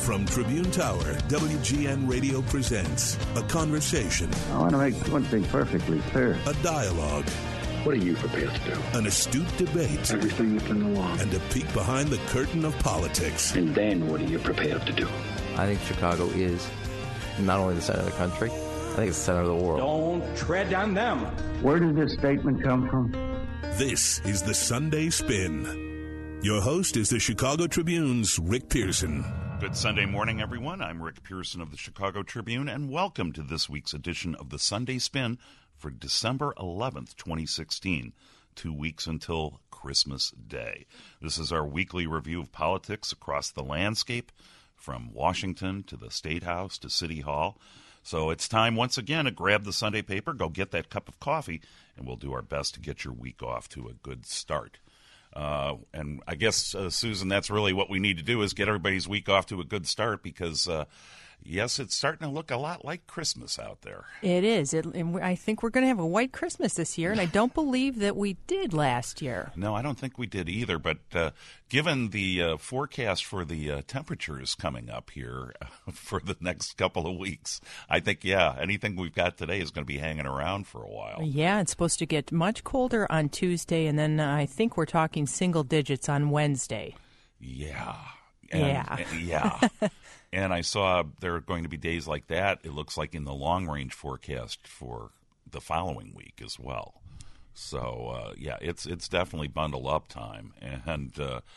From Tribune Tower, WGN Radio presents a conversation. I want to make one thing perfectly clear. A dialogue. What are you prepared to do? An astute debate. Everything within the law. And a peek behind the curtain of politics. And then what are you prepared to do? I think Chicago is not only the center of the country, I think it's the center of the world. Don't tread on them. Where did this statement come from? This is the Sunday Spin. Your host is the Chicago Tribune's Rick Pearson. Good Sunday morning, everyone. I'm Rick Pearson of the Chicago Tribune, and welcome to this week's edition of the Sunday Spin for December 11th, 2016, 2 weeks until Christmas Day. This is our weekly review of politics across the landscape, from Washington to the State House to City Hall. So it's time once again to grab the Sunday paper, go get that cup of coffee, and we'll do our best to get your week off to a good start. And I guess, Susan, that's really what we need to do is get everybody's week off to a good start because, yes, it's starting to look a lot like Christmas out there. It is. I think we're going to have a white Christmas this year, and I don't believe that we did last year. No, I don't think we did either. But given the forecast for the temperatures coming up here for the next couple of weeks, I think, anything we've got today is going to be hanging around for a while. Yeah, it's supposed to get much colder on Tuesday, and then I think we're talking single digits on Wednesday. Yeah. Yeah. And I saw there are going to be days like that, it looks like in the long-range forecast for the following week as well. So, it's definitely bundle up time. And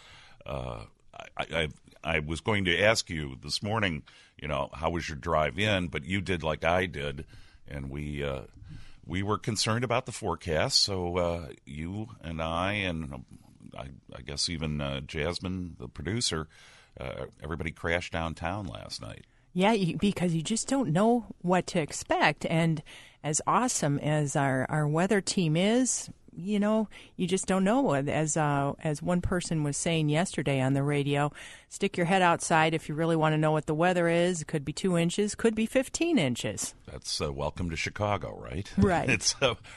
I was going to ask you this morning, how was your drive in? But you did like I did, and we were concerned about the forecast. So you and I guess even Jasmine, the producer, everybody crashed downtown last night. Yeah, because you just don't know what to expect. And as awesome as our weather team is, you just don't know. As one person was saying yesterday on the radio, stick your head outside if you really want to know what the weather is. It could be 2 inches, could be 15 inches. That's welcome to Chicago, right? Right. It's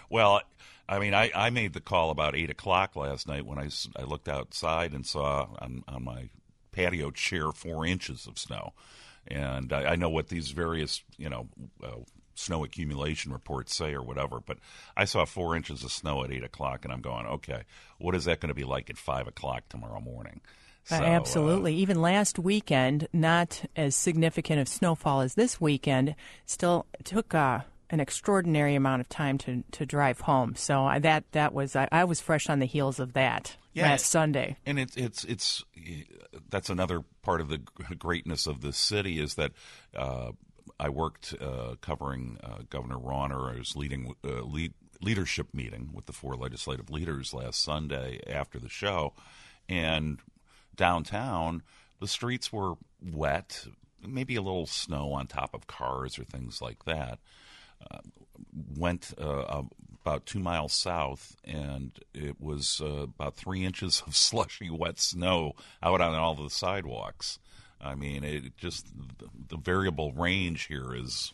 I made the call about 8 o'clock last night when I looked outside and saw on my patio chair 4 inches of snow. And I know what these various, snow accumulation reports say or whatever, but I saw 4 inches of snow at 8 o'clock, and I'm going, okay, what is that going to be like at 5 o'clock tomorrow morning? So, absolutely. Even last weekend, not as significant of snowfall as this weekend, still took an extraordinary amount of time to drive home. So I was fresh on the heels of that last Sunday. And it's that's another part of the greatness of this city is that I worked covering Governor Rauner's leadership meeting with the 4 legislative leaders last Sunday after the show, and downtown the streets were wet, maybe a little snow on top of cars or things like that. Went about 2 miles south, and it was about 3 inches of slushy, wet snow out on all the sidewalks. I mean, it just the variable range here is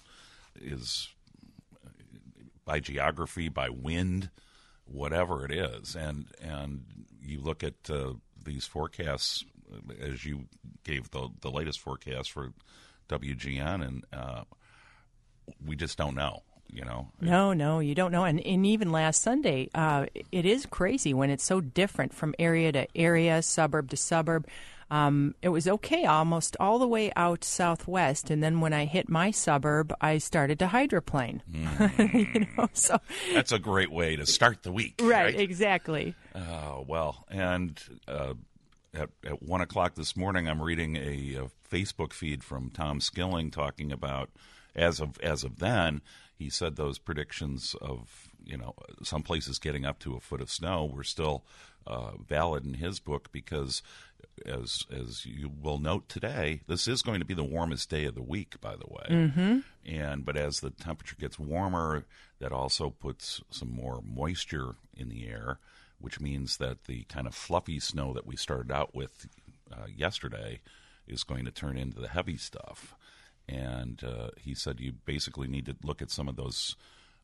by geography, by wind, whatever it is, and you look at these forecasts as you gave the latest forecast for WGN, and we just don't know, No, you don't know. And even last Sunday, it is crazy when it's so different from area to area, suburb to suburb. It was okay almost all the way out southwest, and then when I hit my suburb, I started to hydroplane. So that's a great way to start the week. Right? Exactly. And at 1 o'clock this morning, I'm reading a Facebook feed from Tom Skilling talking about as of then. He said those predictions of some places getting up to a foot of snow were still valid in his book because, as you will note today, this is going to be the warmest day of the week, by the way. Mm-hmm. But as the temperature gets warmer, that also puts some more moisture in the air, which means that the kind of fluffy snow that we started out with yesterday is going to turn into the heavy stuff. And he said you basically need to look at some of those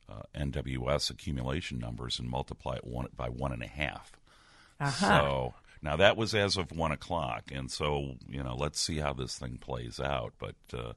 NWS accumulation numbers and multiply it by 1.5. Uh-huh. So Now, that was as of 1 o'clock, and so, let's see how this thing plays out. But,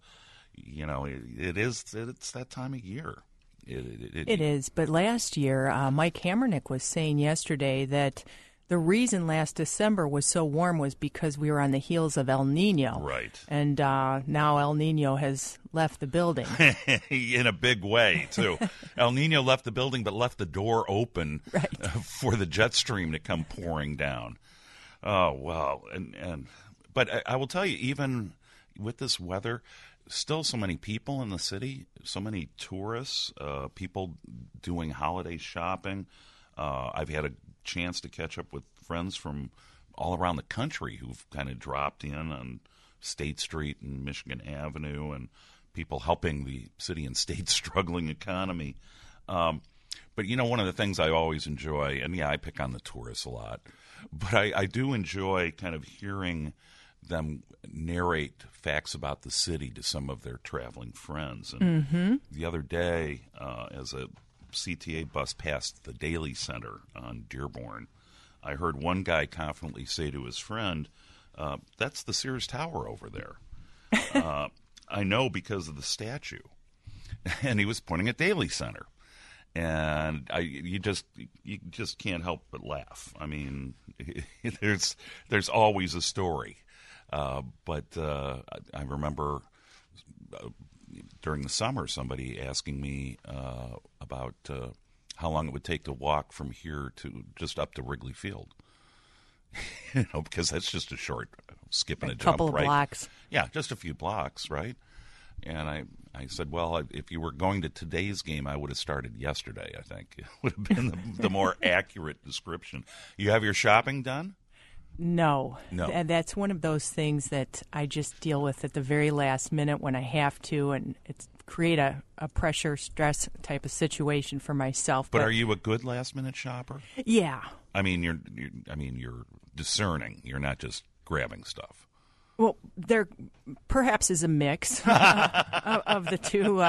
it's that time of year. It is. But last year, Mike Hammernick was saying yesterday that the reason last December was so warm was because we were on the heels of El Nino. Right. And now El Nino has left the building. In a big way, too. El Nino left the building, but left the door open for the jet stream to come pouring down. Oh, well. But I will tell you, even with this weather, still so many people in the city, so many tourists, people doing holiday shopping. I've had a chance to catch up with friends from all around the country who've kind of dropped in on State Street and Michigan Avenue, and people helping the city and state's struggling economy. But, one of the things I always enjoy, and I pick on the tourists a lot, but I do enjoy kind of hearing them narrate facts about the city to some of their traveling friends. And the other day, as a CTA bus passed the Daly Center on Dearborn, I heard one guy confidently say to his friend, that's the Sears Tower over there. I know because of the statue. And he was pointing at Daly Center. And you just can't help but laugh. I mean, there's always a story. But I remember during the summer somebody asking me about how long it would take to walk from here to just up to Wrigley Field. Because that's just a short skip and a jump, right? A couple of blocks. Yeah, just a few blocks, right? And I said, well, if you were going to today's game, I would have started yesterday, I think. It would have been the more accurate description. You have your shopping done? No. And that's one of those things that I just deal with at the very last minute when I have to, and it's create a pressure, stress type of situation for myself. But are you a good last-minute shopper? Yeah. I mean, you're discerning. You're not just grabbing stuff. Well, there perhaps is a mix of the two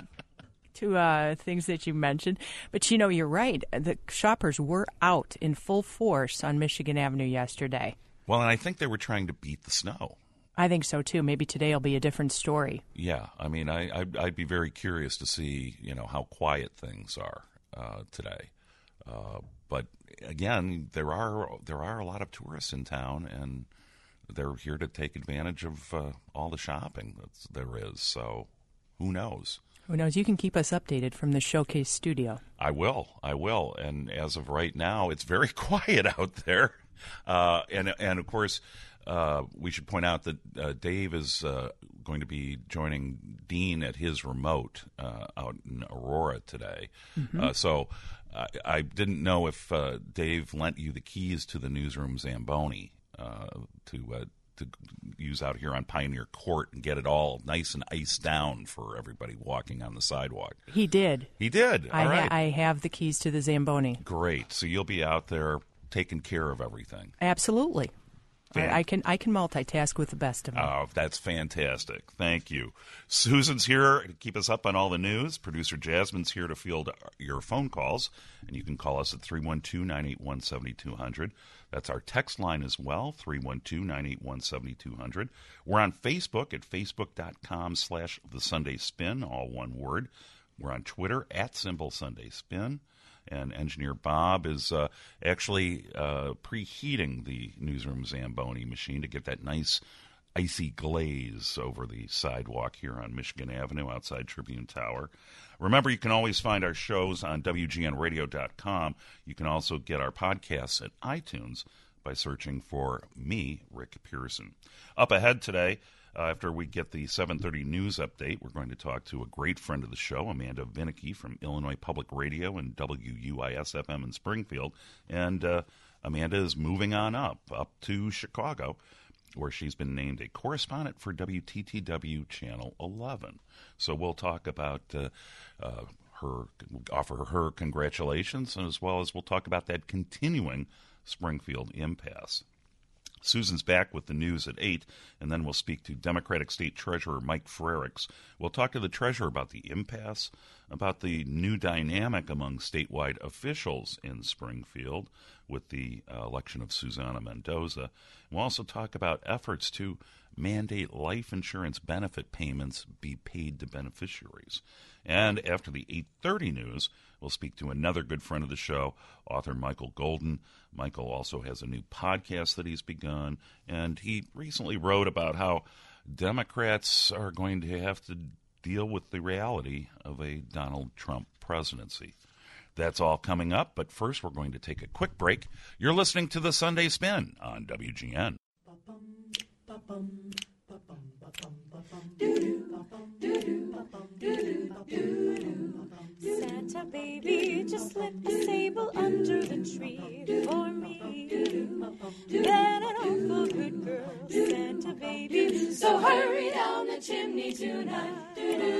things that you mentioned. But, you're right. The shoppers were out in full force on Michigan Avenue yesterday. Well, and I think they were trying to beat the snow. I think so, too. Maybe today will be a different story. Yeah. I mean, I'd be very curious to see, how quiet things are today. But, again, there are a lot of tourists in town, and they're here to take advantage of all the shopping there is. So who knows? Who knows? You can keep us updated from the Showcase studio. I will. And as of right now, it's very quiet out there. And of course, we should point out that Dave is going to be joining Dean at his remote out in Aurora today. Mm-hmm. So I didn't know if Dave lent you the keys to the newsroom Zamboni to use out here on Pioneer Court and get it all nice and iced down for everybody walking on the sidewalk. He did. All right. I have the keys to the Zamboni. Great. So you'll be out there taking care of everything. Absolutely. I can multitask with the best of them. Oh, that's fantastic. Thank you. Susan's here to keep us up on all the news. Producer Jasmine's here to field your phone calls, and you can call us at 312-981-7200. That's our text line as well, 312-981-7200. We're on Facebook at facebook.com/TheSundaySpin, all one word. We're on Twitter at @SymbolSundaySpin. And Engineer Bob is actually preheating the newsroom Zamboni machine to get that nice icy glaze over the sidewalk here on Michigan Avenue outside Tribune Tower. Remember, you can always find our shows on WGNradio.com. You can also get our podcasts at iTunes by searching for me, Rick Pearson. Up ahead today, after we get the 7:30 news update, we're going to talk to a great friend of the show, Amanda Vinicky from Illinois Public Radio and WUIS-FM in Springfield. And Amanda is moving on up to Chicago, where she's been named a correspondent for WTTW Channel 11. So we'll talk about offer her congratulations, as well as we'll talk about that continuing Springfield impasse. Susan's back with the news at 8, and then we'll speak to Democratic State Treasurer Mike Frerichs. We'll talk to the Treasurer about the impasse, about the new dynamic among statewide officials in Springfield with the election of Susana Mendoza. We'll also talk about efforts to mandate life insurance benefit payments be paid to beneficiaries. And after the 8:30 news, we'll speak to another good friend of the show, author Michael Golden. Michael also has a new podcast that he's begun, and he recently wrote about how Democrats are going to have to deal with the reality of a Donald Trump presidency. That's all coming up, but first we're going to take a quick break. You're listening to The Sunday Spin on WGN. Santa baby, just slip a sable under the tree for me. Then an awful good girl, Santa baby, so hurry down the chimney tonight.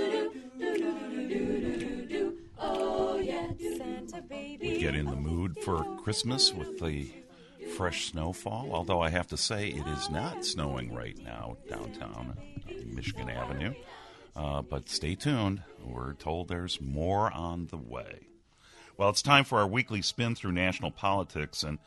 Oh yeah, Santa baby. Get in the mood for Christmas with the fresh snowfall, although I have to say it is not snowing right now downtown Michigan Avenue. But stay tuned. We're told there's more on the way. Well, it's time for our weekly spin through national politics, and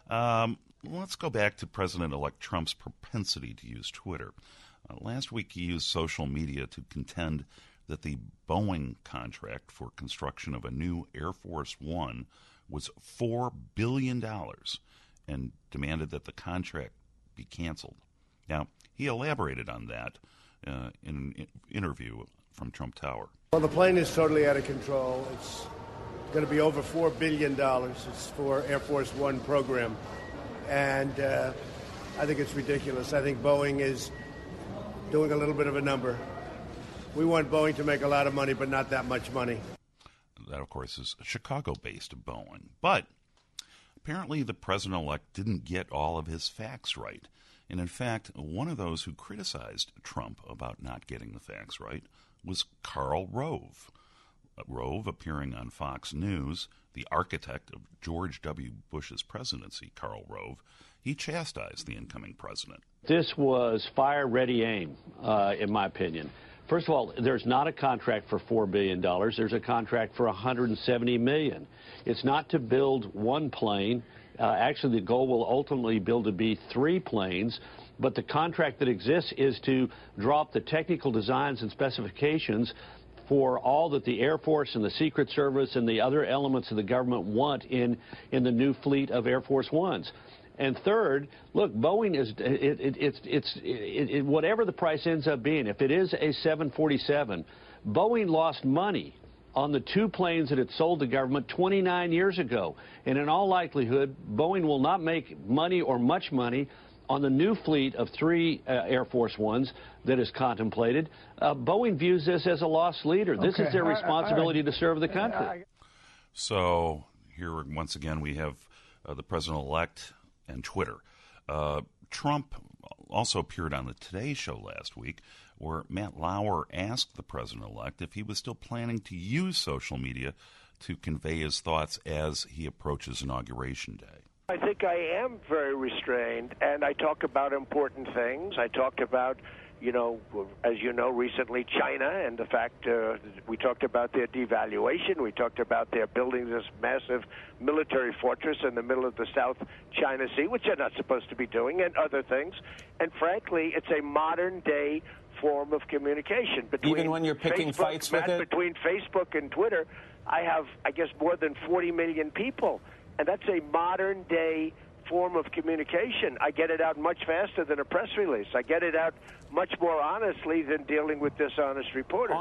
let's go back to President-elect Trump's propensity to use Twitter. Last week he used social media to contend that the Boeing contract for construction of a new Air Force One was $4 billion and demanded that the contract be canceled. Now, he elaborated on that in an interview from Trump Tower. Well, the plane is totally out of control. It's going to be over $4 billion. It's for Air Force One program. And I think it's ridiculous. I think Boeing is doing a little bit of a number. We want Boeing to make a lot of money, but not that much money. That, of course, is Chicago-based Boeing. But apparently the president-elect didn't get all of his facts right. And in fact, one of those who criticized Trump about not getting the facts right was Karl Rove. Rove, appearing on Fox News, the architect of George W. Bush's presidency, Karl Rove, he chastised the incoming president. This was fire, ready, aim, in my opinion. First of all, there's not a contract for $4 billion. There's a contract for $170 million. It's not to build one plane. Actually, the goal will ultimately be 3 planes. But the contract that exists is to drop the technical designs and specifications for all that the Air Force and the Secret Service and the other elements of the government want in the new fleet of Air Force Ones. And third, look, Boeing is whatever the price ends up being. If it is a 747, Boeing lost money on the 2 planes that it sold the government 29 years ago. And in all likelihood, Boeing will not make money or much money on the new fleet of 3 Air Force Ones that is contemplated. Boeing views this as a lost leader. This is their responsibility to serve the country. So here, once again, we have the president-elect and Twitter. Trump also appeared on the Today Show last week, where Matt Lauer asked the president-elect if he was still planning to use social media to convey his thoughts as he approaches Inauguration Day. I think I am very restrained, and I talk about important things. I talked about, as you know, recently China and the fact we talked about their devaluation. We talked about their building this massive military fortress in the middle of the South China Sea, which they're not supposed to be doing, and other things. And frankly, it's a modern-day form of communication. Even when you're picking fights with it? Between Facebook and Twitter, I have, I guess, more than 40 million people. And that's a modern-day form of communication. I get it out much faster than a press release. I get it out much more honestly than dealing with dishonest reporters.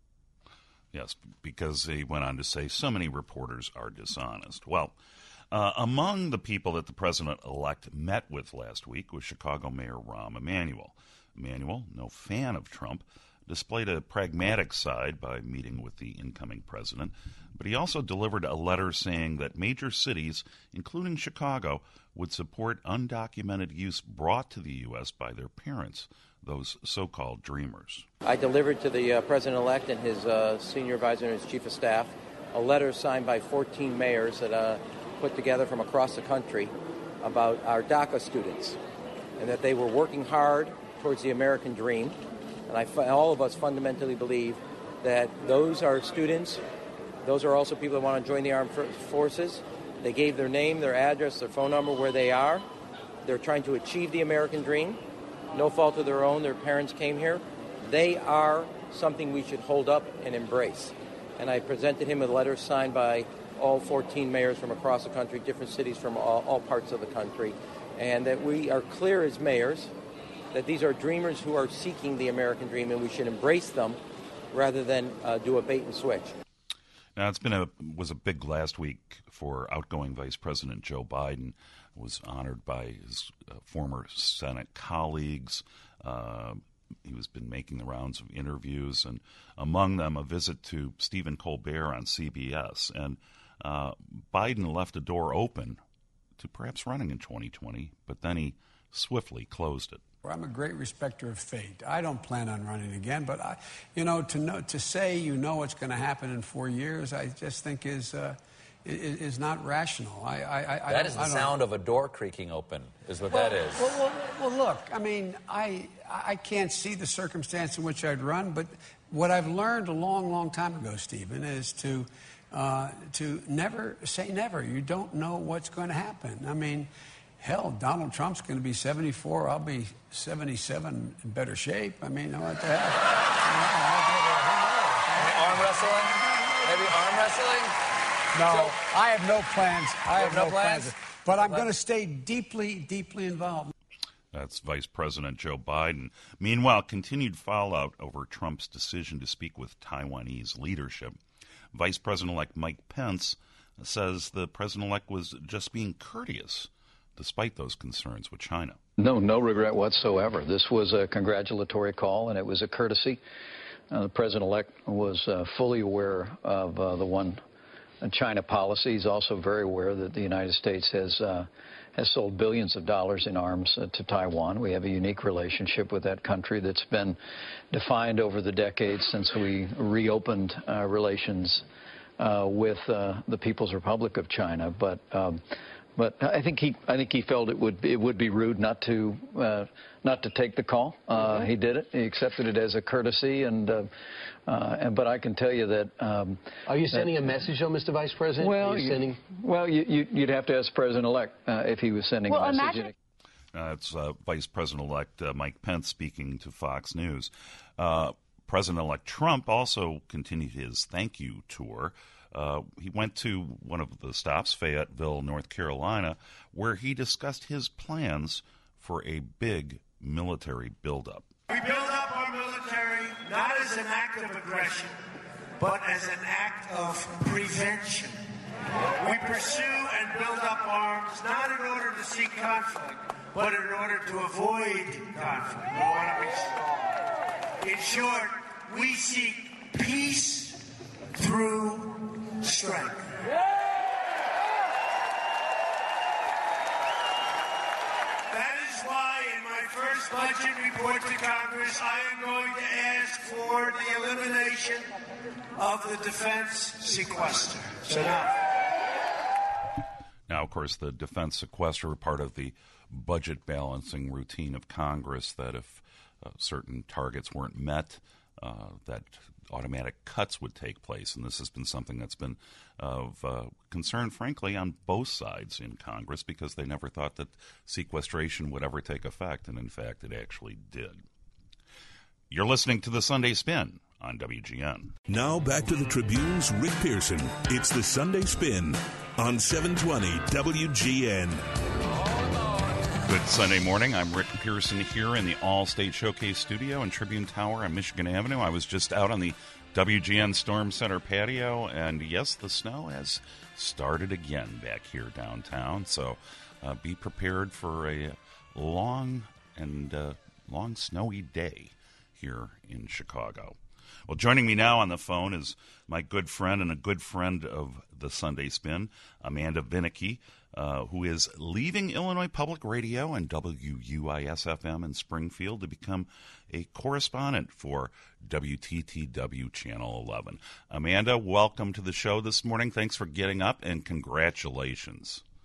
Yes, because he went on to say so many reporters are dishonest. Well, among the people that the president-elect met with last week was Chicago Mayor Rahm Emanuel. Emanuel, no fan of Trump, displayed a pragmatic side by meeting with the incoming president, but he also delivered a letter saying that major cities, including Chicago, would support undocumented use brought to the U.S. by their parents, those so-called dreamers. I delivered to the president-elect and his senior advisor and his chief of staff a letter signed by 14 mayors that put together from across the country about our DACA students. and that they were working hard towards the American dream. And all of us fundamentally believe that those are students. Those are also people that want to join the armed forces. They gave their name, their address, their phone number, where they are. They're trying to achieve the American dream. No fault of their own. Their parents came here. They are something we should hold up and embrace. And I presented him a letter signed by all 14 mayors from across the country, different cities from all parts of the country, and that we are clear as mayors that these are dreamers who are seeking the American dream, and we should embrace them rather than do a bait and switch. Now, was a big last week for outgoing Vice President Joe Biden. Was honored by his former Senate colleagues. He has been making the rounds of interviews, and among them a visit to Stephen Colbert on CBS. And Biden left a door open to perhaps running in 2020, but then he swiftly closed it. I'm a great respecter of fate. I don't plan on running again, but to say what's going to happen in 4 years, I just think is not rational. That is the sound of a door creaking open, is what that is. Well, look, I mean, I can't see the circumstance in which I'd run, but what I've learned a long, long time ago, Stephen, is to never say never. You don't know what's going to happen. I mean, hell, Donald Trump's going to be 74. I'll be 77 in better shape. I mean, what the hell? Arm wrestling? Maybe arm wrestling? No, I have no plans. I have no plans. But I'm going to stay deeply, deeply involved. That's Vice President Joe Biden. Meanwhile, continued fallout over Trump's decision to speak with Taiwanese leadership. Vice President-elect Mike Pence says the president-elect was just being courteous, despite those concerns with China. No regret whatsoever. This was a congratulatory call, and it was a courtesy. The president-elect was fully aware of the one China policy. He's also very aware that the United States has sold billions of dollars in arms to Taiwan. We have a unique relationship with that country that's been defined over the decades since we reopened relations with the People's Republic of China. But I think he felt it would be rude not to take the call. He did it. He accepted it as a courtesy, but I can tell you that. Are you sending a message, though, Mr. Vice President? Well, you'd have to ask President-elect if he was sending a message. It's Vice President-elect Mike Pence speaking to Fox News. President-elect Trump also continued his thank you tour. He went to one of the stops, Fayetteville, North Carolina, where he discussed his plans for a big military buildup. We build up our military not as an act of aggression, but as an act of prevention. We pursue and build up arms not in order to seek conflict, but in order to avoid conflict. We want to be strong. In short, we seek peace through strength. That is why in my first budget report to Congress, I am going to ask for the elimination of the defense sequester. It's enough. Now, of course, the defense sequester are part of the budget balancing routine of Congress, that if certain targets weren't met, that automatic cuts would take place. And this has been something that's been of concern, frankly, on both sides in Congress, because they never thought that sequestration would ever take effect. And, in fact, it actually did. You're listening to The Sunday Spin on WGN. Now back to the Tribune's Rick Pearson. It's The Sunday Spin on 720 WGN. Good Sunday morning. I'm Rick Pearson here in the All-State Showcase Studio in Tribune Tower on Michigan Avenue. I was just out on the WGN Storm Center patio, and yes, the snow has started again back here downtown. So be prepared for a long snowy day here in Chicago. Well, joining me now on the phone is my good friend and a good friend of the Sunday Spin, Amanda Vinicky, who is leaving Illinois Public Radio and WUIS-FM in Springfield to become a correspondent for WTTW Channel 11. Amanda, welcome to the show this morning. Thanks for getting up, and congratulations.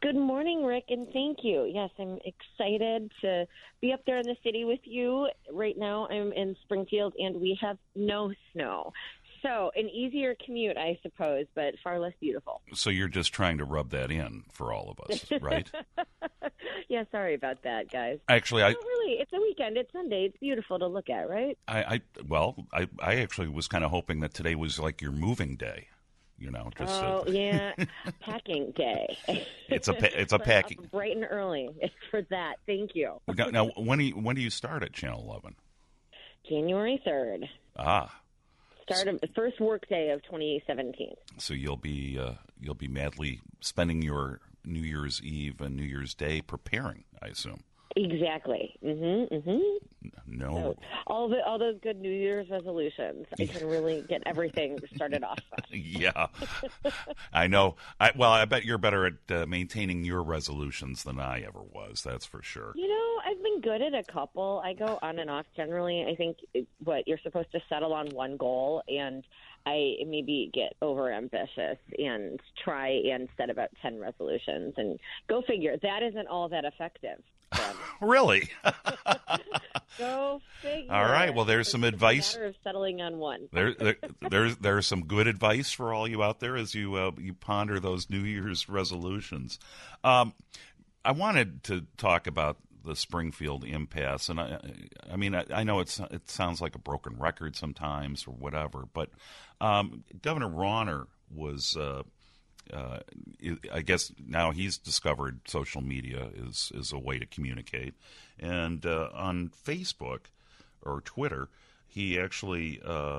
Good morning, Rick, and thank you. Yes, I'm excited to be up there in the city with you. Right now I'm in Springfield, and we have no snow. So an easier commute, I suppose, but far less beautiful. So you're just trying to rub that in for all of us, right? Yeah, sorry about that, guys. Actually, no, really, it's a weekend. It's Sunday. It's beautiful to look at, right? I actually was kind of hoping that today was like your moving day. You know, just yeah, packing day. It's a packing. Up bright and early for that. Thank you. Now, when do you start at Channel 11? January 3rd. Start of the first work day of 2017. So you'll be madly spending your New Year's Eve and New Year's Day preparing, I assume. Exactly. No. So all those good New Year's resolutions. I can really get everything started off. Yeah, I know. I bet you're better at maintaining your resolutions than I ever was. That's for sure. You know, I've been good at a couple. I go on and off generally. I think you're supposed to settle on one goal, and I maybe get overambitious and try and set about 10 resolutions. And go figure, that isn't all that effective. Really? Go figure. All right. Well, there's some advice. It's a matter of settling on one. There's some good advice for all you out there as you ponder those New Year's resolutions. I wanted to talk about the Springfield impasse, and I mean I know it sounds like a broken record sometimes or whatever, but Governor Rauner was. I guess now he's discovered social media is a way to communicate. And on Facebook or Twitter, he actually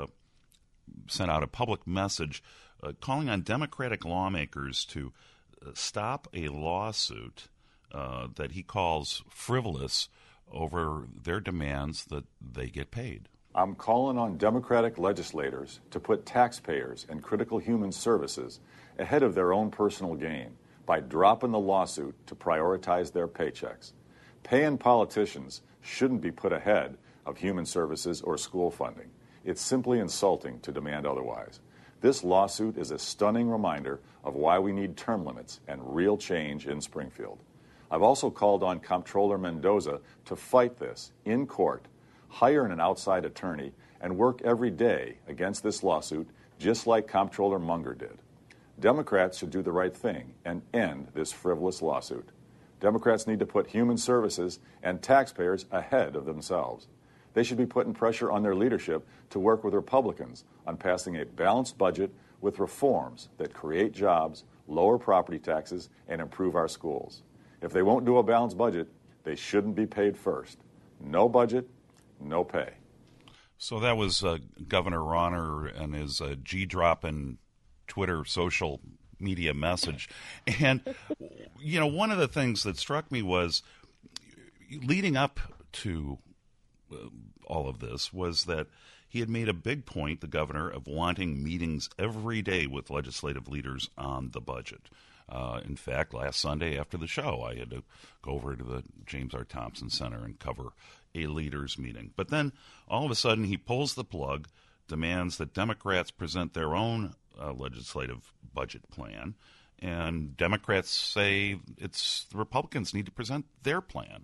sent out a public message calling on Democratic lawmakers to stop a lawsuit that he calls frivolous over their demands that they get paid. I'm calling on Democratic legislators to put taxpayers and critical human services ahead of their own personal gain by dropping the lawsuit to prioritize their paychecks. Paying politicians shouldn't be put ahead of human services or school funding. It's simply insulting to demand otherwise. This lawsuit is a stunning reminder of why we need term limits and real change in Springfield. I've also called on Comptroller Mendoza to fight this in court, hire an outside attorney, and work every day against this lawsuit, just like Comptroller Munger did. Democrats should do the right thing and end this frivolous lawsuit. Democrats need to put human services and taxpayers ahead of themselves. They should be putting pressure on their leadership to work with Republicans on passing a balanced budget with reforms that create jobs, lower property taxes, and improve our schools. If they won't do a balanced budget, they shouldn't be paid first. No budget, no pay. So that was Governor Rauner and his G-dropping Twitter social media message. And, you know, one of the things that struck me was leading up to all of this was that he had made a big point, the governor, of wanting meetings every day with legislative leaders on the budget. In fact, last Sunday after the show, I had to go over to the James R. Thompson Center and cover a leaders meeting. But then all of a sudden he pulls the plug, demands that Democrats present their own legislative budget plan, and Democrats say it's the Republicans need to present their plan.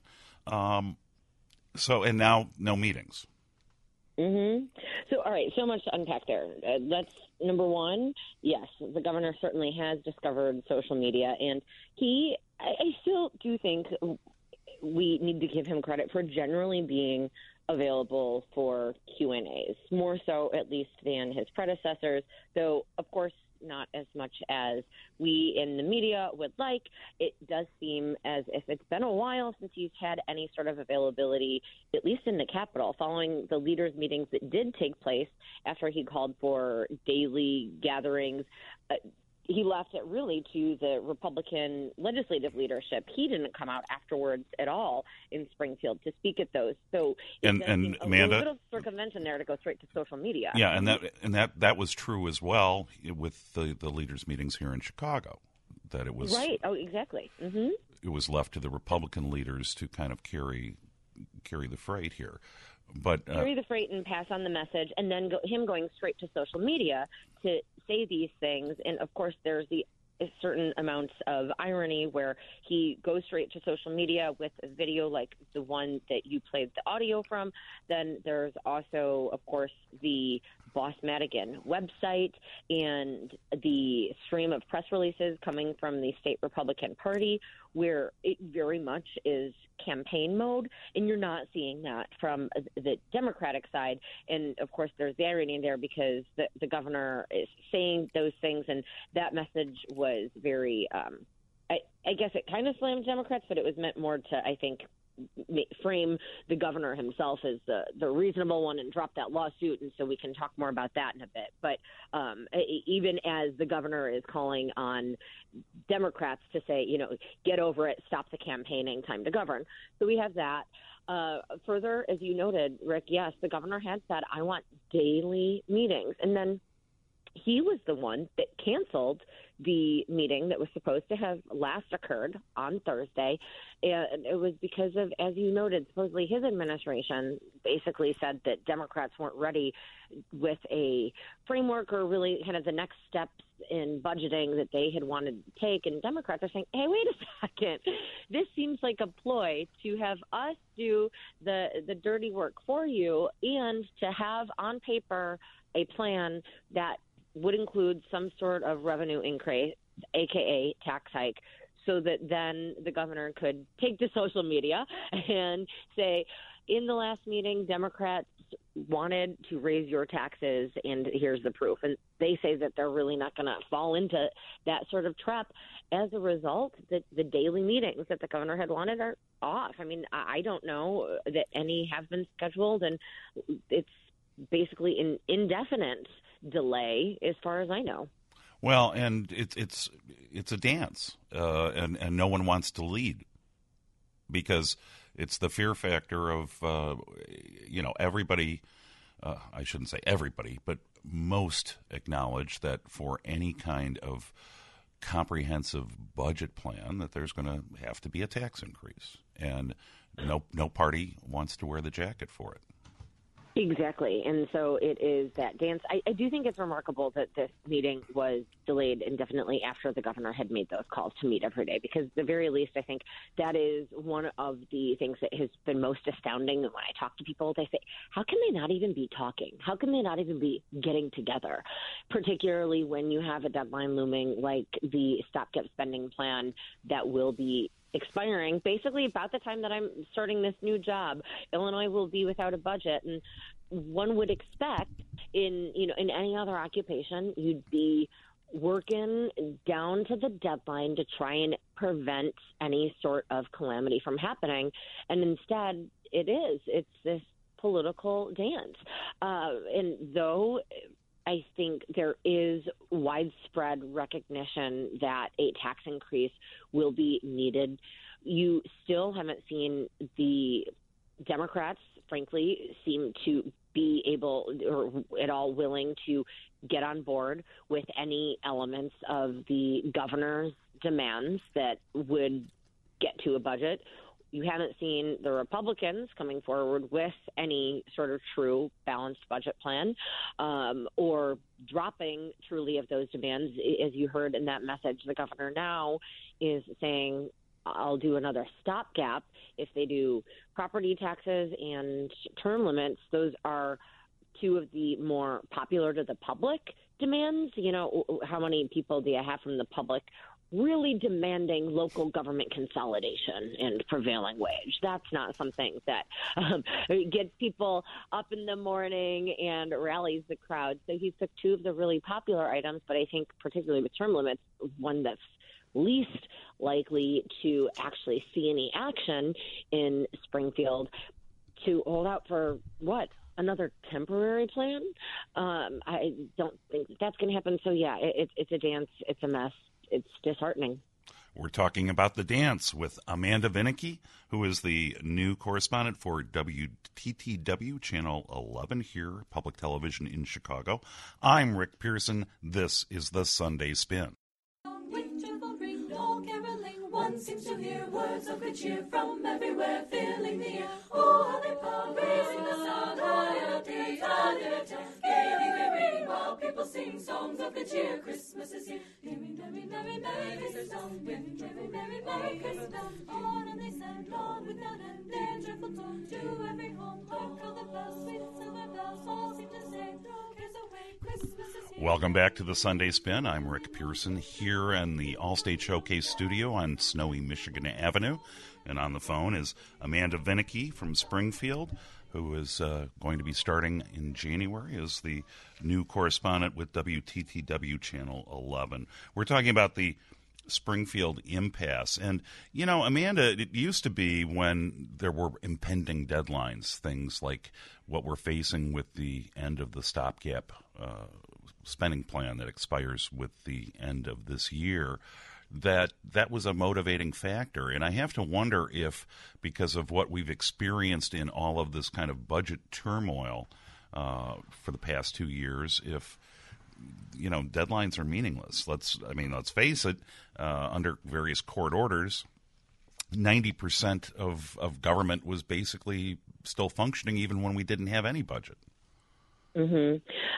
And now no meetings. Mm-hmm. So, all right, so much to unpack there. That's number one. Yes, the governor certainly has discovered social media, and I still do think we need to give him credit for generally being available for Q&As, more so at least than his predecessors, though, of course, not as much as we in the media would like. It does seem as if it's been a while since he's had any sort of availability, at least in the Capitol, following the leaders' meetings that did take place after he called for daily gatherings. He left it really to the Republican legislative leadership. He didn't come out afterwards at all in Springfield to speak at those. So and Amanda, a little bit of circumvention there to go straight to social media. Yeah, and that was true as well with the leaders' meetings here in Chicago. That it was right. Oh, exactly. Mm-hmm. It was left to the Republican leaders to kind of carry the freight here. But carry the freight and pass on the message, and then him going straight to social media to say these things. And of course, there's the certain amounts of irony where he goes straight to social media with a video like the one that you played the audio from. Then there's also, of course, the Boss Madigan website and the stream of press releases coming from the state Republican Party, where it very much is campaign mode, and you're not seeing that from the Democratic side. And, of course, there's the irony there because the governor is saying those things, and that message was very I guess it kind of slammed Democrats, but it was meant more to, I think, frame the governor himself as the reasonable one and drop that lawsuit, and so we can talk more about that in a bit. But even as the governor is calling on Democrats to say, get over it, stop the campaigning, time to govern. So we have that. Further, as you noted, Rick, yes, the governor had said, I want daily meetings. And then he was the one that canceled the meeting that was supposed to have last occurred on Thursday. And it was because of, as you noted, supposedly his administration basically said that Democrats weren't ready with a framework or really kind of the next steps in budgeting that they had wanted to take. And Democrats are saying, hey, wait a second. This seems like a ploy to have us do the dirty work for you and to have on paper a plan that would include some sort of revenue increase, a.k.a. tax hike, so that then the governor could take to social media and say, in the last meeting, Democrats wanted to raise your taxes, and here's the proof. And they say that they're really not going to fall into that sort of trap. As a result, the daily meetings that the governor had wanted are off. I mean, I don't know that any have been scheduled, and it's basically an indefinite delay as far as I know. Well, and it's a dance, and no one wants to lead because it's the fear factor of everybody. I shouldn't say everybody, but most acknowledge that for any kind of comprehensive budget plan that there's going to have to be a tax increase, and no party wants to wear the jacket for it. Exactly. And so it is that dance. I do think it's remarkable that this meeting was delayed indefinitely after the governor had made those calls to meet every day, because at the very least, I think that is one of the things that has been most astounding. When I talk to people, they say, how can they not even be talking? How can they not even be getting together? Particularly when you have a deadline looming like the stopgap spending plan that will be expiring basically about the time that I'm starting this new job. Illinois will be without a budget, and one would expect in any other occupation you'd be working down to the deadline to try and prevent any sort of calamity from happening, and instead it's this political dance. And though I think there is widespread recognition that a tax increase will be needed, you still haven't seen the Democrats, frankly, seem to be able or at all willing to get on board with any elements of the governor's demands that would get to a budget. You haven't seen the Republicans coming forward with any sort of true balanced budget plan or dropping truly of those demands. As you heard in that message, the governor now is saying, I'll do another stopgap if they do property taxes and term limits. Those are two of the more popular to the public demands. How many people do you have from the public really demanding local government consolidation and prevailing wage? That's not something that gets people up in the morning and rallies the crowd. So he took two of the really popular items, but I think particularly with term limits, one that's least likely to actually see any action in Springfield, to hold out for another temporary plan? I don't think that's going to happen. So, yeah, it's a dance. It's a mess. It's disheartening. We're talking about the dance with Amanda Vinicky, who is the new correspondent for WTTW Channel 11 here, public television in Chicago. I'm Rick Pearson. This is the Sunday Spin. Winterval ring, all caroling, one One seems to hear words of good cheer from everywhere, filling the air. Oh, how they pound, raising the sound, higher days, higher times. Gaily they ring while people sing songs of good cheer. Christmas is here. Merry, merry, merry, merry Christmas. Merry, merry, merry, merry Christmas. On and they sang, long without end, their joyful tone to every home. Hark how the bells, sweet silver bells, all seem to say, throw cares away. Christmas is here. Welcome back to the Sunday Spin. I'm Rick Pearson here in the Allstate Showcase studio on snowy Michigan Avenue. And on the phone is Amanda Vinicky from Springfield, who is going to be starting in January as the new correspondent with WTTW Channel 11. We're talking about the Springfield impasse. And, you know, Amanda, it used to be when there were impending deadlines, things like what we're facing with the end of the stopgap spending plan that expires with the end of this year, that was a motivating factor. And I have to wonder if, because of what we've experienced in all of this kind of budget turmoil for the past 2 years, if, you know, deadlines are meaningless. Let's face it, under various court orders, 90% of government was basically still functioning even when we didn't have any budget. Mm-hmm.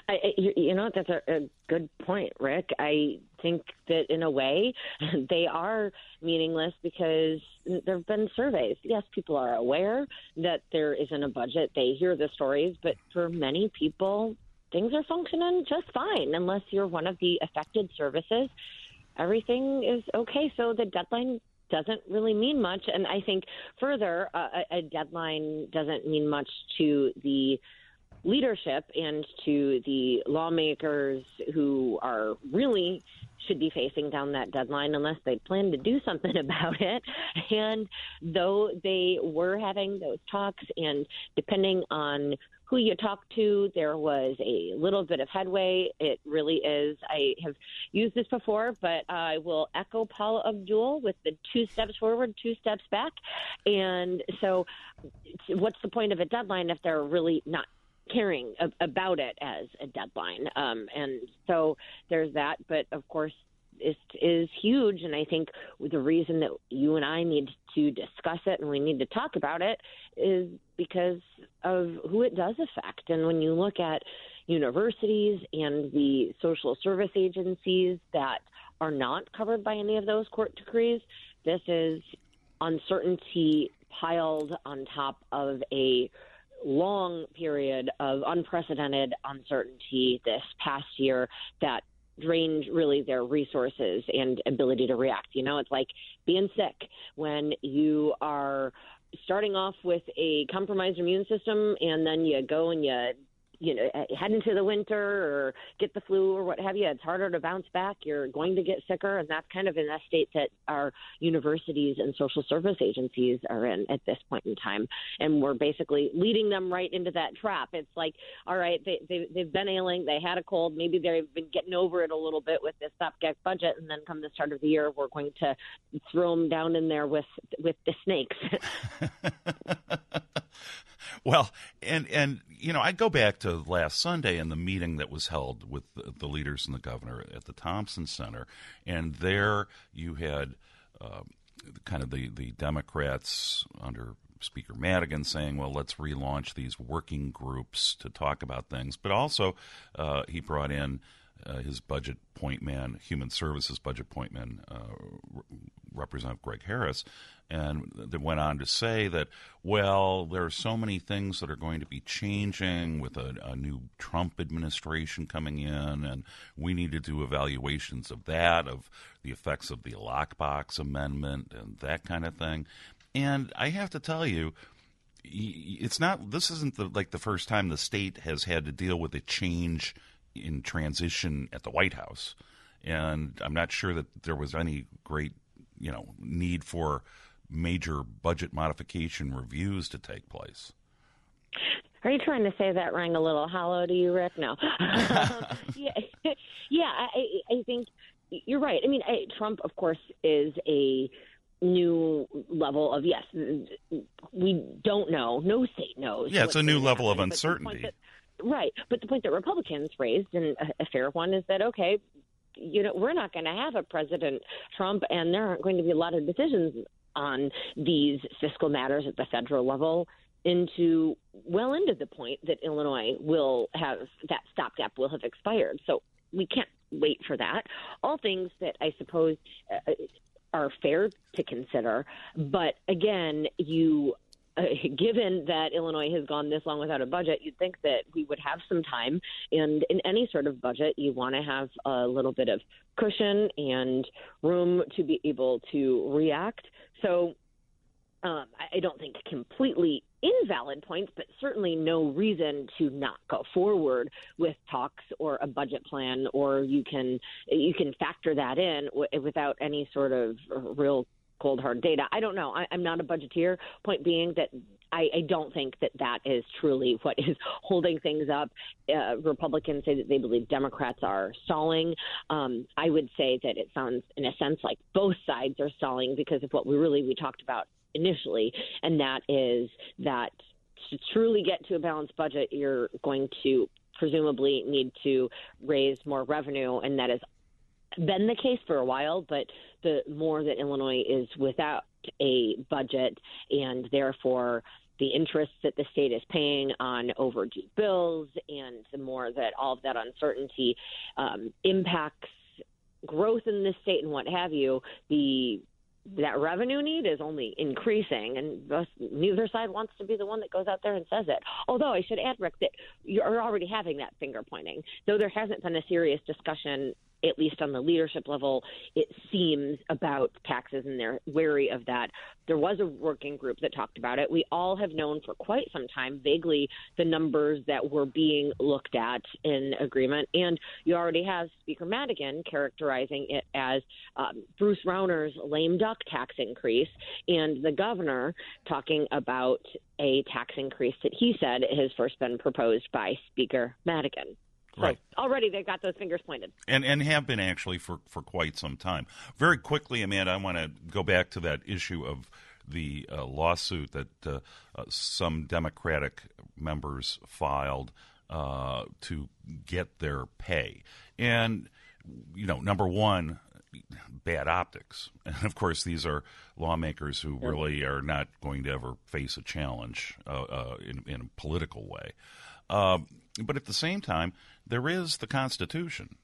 You know, that's a good point, Rick. I think that in a way they are meaningless because there have been surveys. Yes, people are aware that there isn't a budget. They hear the stories, but for many people, things are functioning just fine unless you're one of the affected services. Everything is okay. So the deadline doesn't really mean much. And I think further, a deadline doesn't mean much to the leadership and to the lawmakers who are really should be facing down that deadline unless they plan to do something about it. And though they were having those talks, and depending on who you talk to, there was a little bit of headway. It really is. I have used this before, but I will echo Paula Abdul with the 2 steps forward, 2 steps back. And so what's the point of a deadline if they're really not caring about it as a deadline? And so there's that. But, of course, it is huge. And I think the reason that you and I need to discuss it and we need to talk about it is because of who it does affect. And when you look at universities and the social service agencies that are not covered by any of those court decrees, this is uncertainty piled on top of a long period of unprecedented uncertainty this past year that drained really their resources and ability to react. You know, it's like being sick when you are starting off with a compromised immune system and then you go and you know, head into the winter or get the flu or what have you. It's harder to bounce back. You're going to get sicker, and that's kind of in a state that our universities and social service agencies are in at this point in time. And we're basically leading them right into that trap. It's like, all right, they've been ailing, they had a cold, maybe they've been getting over it a little bit with this stopgap budget, and then come the start of the year, we're going to throw them down in there with the snakes. Well, and you know, I go back to last Sunday and the meeting that was held with the leaders and the governor at the Thompson Center, and there you had kind of the Democrats under Speaker Madigan saying, well, let's relaunch these working groups to talk about things. But also he brought in his budget point man, Human Services budget point man, Representative Greg Harris, and they went on to say that, well, there are so many things that are going to be changing with a new Trump administration coming in, and we need to do evaluations of that, of the effects of the lockbox amendment and that kind of thing. And I have to tell you, this isn't the first time the state has had to deal with a change in transition at the White House. And I'm not sure that there was any great, need for major budget modification reviews to take place. Are you trying to say that rang a little hollow to you, Rick? No. I think you're right. I mean, Trump, of course, is a new level of, yes, we don't know. No state knows. Yeah, it's a new level of uncertainty. Right. But the point that Republicans raised, and a fair one, is that, okay, we're not going to have a President Trump, and there aren't going to be a lot of decisions on these fiscal matters at the federal level into the point that Illinois will have that stopgap will have expired. So we can't wait for that. All things that I suppose are fair to consider. But again, given that Illinois has gone this long without a budget, you'd think that we would have some time. And in any sort of budget, you want to have a little bit of cushion and room to be able to react. So I don't think completely invalid points, but certainly no reason to not go forward with talks or a budget plan, or you can factor that in without any sort of real cold hard data. I don't know. I'm not a budgeteer. Point being that I don't think that is truly what is holding things up. Republicans say that they believe Democrats are stalling. I would say that it sounds, in a sense, like both sides are stalling because of what we talked about initially, and that is that to truly get to a balanced budget, you're going to presumably need to raise more revenue, and that has been the case for a while, but the more that Illinois is without a budget, and therefore the interest that the state is paying on overdue bills, and the more that all of that uncertainty impacts growth in the state and what have you, that revenue need is only increasing, and neither side wants to be the one that goes out there and says it. Although I should add, Rick, that you're already having that finger pointing. Though there hasn't been a serious discussion, at least on the leadership level, it seems, about taxes, and they're wary of that. There was a working group that talked about it. We all have known for quite some time vaguely the numbers that were being looked at in agreement, and you already have Speaker Madigan characterizing it as Bruce Rauner's lame duck tax increase, and the governor talking about a tax increase that he said has first been proposed by Speaker Madigan. Right. So already they've got those fingers pointed. And have been actually for quite some time. Very quickly, Amanda, I want to go back to that issue of the lawsuit that some Democratic members filed to get their pay. And, number one, bad optics. And, of course, these are lawmakers who really are not going to ever face a challenge in a political way. But at the same time, there is the Constitution,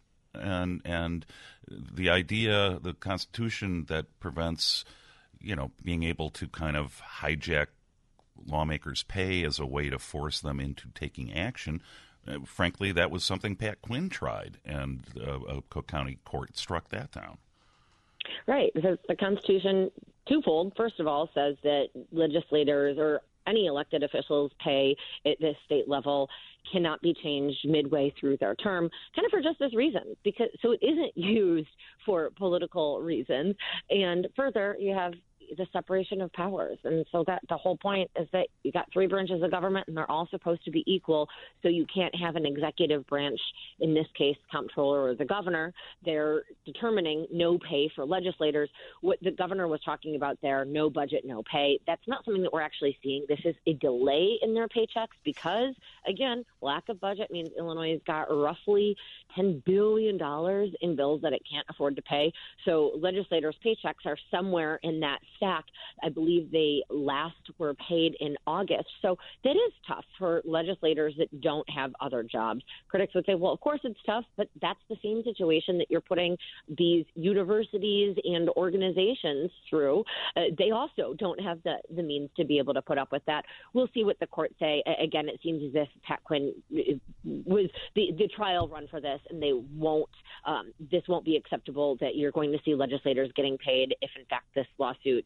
and the idea, the Constitution that prevents, being able to kind of hijack lawmakers' pay as a way to force them into taking action. Frankly, that was something Pat Quinn tried, and a Cook County court struck that down. Right, because the Constitution, twofold. First of all, says that legislators or any elected officials' pay at the state level cannot be changed midway through their term, kind of for just this reason, so it isn't used for political reasons. And further, you have the separation of powers. And so that the whole point is that you got three branches of government, and they're all supposed to be equal. So you can't have an executive branch, in this case, comptroller or the governor. They're determining no pay for legislators. What the governor was talking about there, no budget, no pay, that's not something that we're actually seeing. This is a delay in their paychecks because, again, lack of budget means Illinois has got roughly $10 billion in bills that it can't afford to pay. So legislators' paychecks are somewhere in that stack. I believe they last were paid in August. So that is tough for legislators that don't have other jobs. Critics would say, well, of course it's tough, but that's the same situation that you're putting these universities and organizations through. They also don't have the means to be able to put up with that. We'll see what the courts say. Again, it seems as if Pat Quinn was the trial run for this, and they won't. This won't be acceptable. That you're going to see legislators getting paid if, in fact, this lawsuit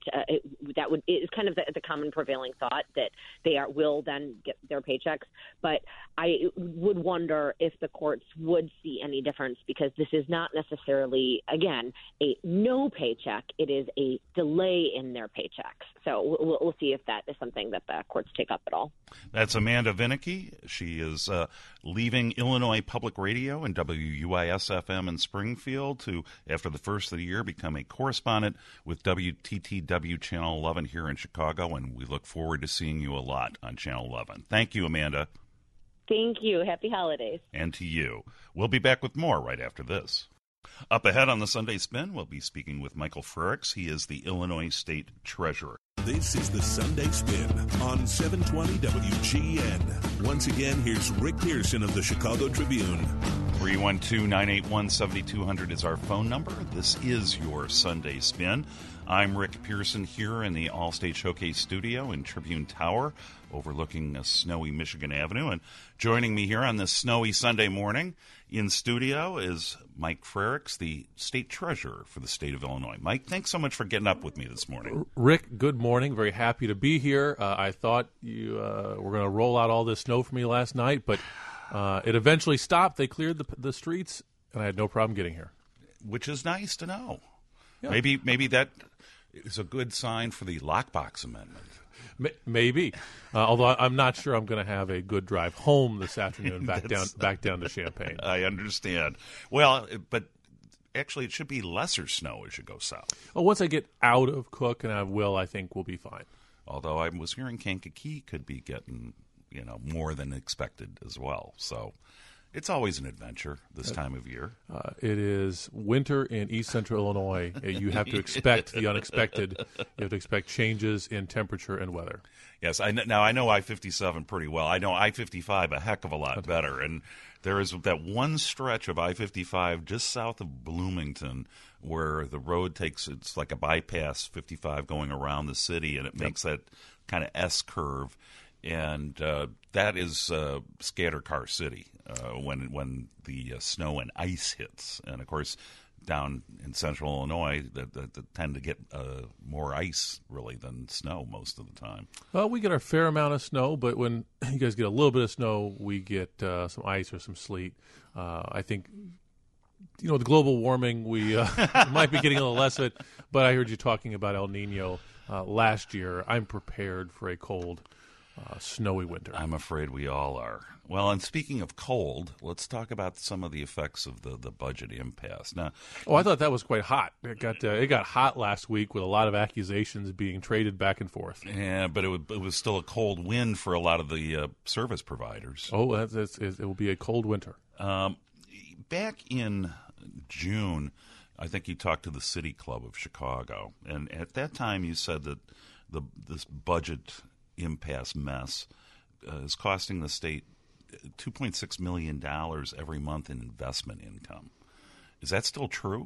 is kind of the common prevailing thought that they will then get their paychecks. But I would wonder if the courts would see any difference, because this is not necessarily, again, a no paycheck. It is a delay in their paychecks. So we'll see if that is something that the courts take up at all. That's Amanda Vinicky. She is leaving Illinois Public Radio and WUIS-FM in Springfield to, after the first of the year, become a correspondent with WTTW Channel 11 here in Chicago, and we look forward to seeing you a lot on Channel 11. Thank you, Amanda. Thank you. Happy holidays. And to you. We'll be back with more right after this. Up ahead on the Sunday Spin, we'll be speaking with Michael Frericks. He is the Illinois State Treasurer. This is the Sunday Spin on 720 WGN. Once again, here's Rick Pearson of the Chicago Tribune. 312-981-7200 is our phone number. This is your Sunday Spin. I'm Rick Pearson here in the Allstate Showcase studio in Tribune Tower, overlooking snowy Michigan Avenue. And joining me here on this snowy Sunday morning in studio is Mike Frericks, the state treasurer for the state of Illinois. Mike, thanks so much for getting up with me this morning. Rick, good morning. Very happy to be here. I thought you were going to roll out all this snow for me last night, but it eventually stopped. They cleared the streets, and I had no problem getting here. Which is nice to know. Yeah. Maybe that is a good sign for the lockbox amendment. Maybe, although I'm not sure I'm going to have a good drive home this afternoon back down to Champaign. I understand. Well, but actually, it should be lesser snow as you go south. Well, once I get out of Cook and I think we'll be fine. Although I was hearing Kankakee could be getting more than expected as well. So it's always an adventure this time of year. It is winter in East Central Illinois. You have to expect the unexpected. You have to expect changes in temperature and weather. Yes, I know I-57 pretty well. I know I-55 a heck of a lot better. And there is that one stretch of I-55 just south of Bloomington where the road it's like a bypass 55 going around the city, and it makes that kind of S-curve. And that is scatter car city when the snow and ice hits. And, of course, down in central Illinois, that tend to get more ice, really, than snow most of the time. Well, we get our fair amount of snow, but when you guys get a little bit of snow, we get some ice or some sleet. I think, the global warming, we might be getting a little less of it, but I heard you talking about El Nino last year. I'm prepared for a cold, snowy winter. I'm afraid we all are. Well, and speaking of cold, let's talk about some of the effects of the budget impasse. Now, I thought that was quite hot. It got hot last week with a lot of accusations being traded back and forth. Yeah, but it was still a cold wind for a lot of the service providers. Oh, it will be a cold winter. Back in June, I think you talked to the City Club of Chicago, and at that time you said that this budget impasse mess is costing the state $2.6 million every month in investment income. Is that still true?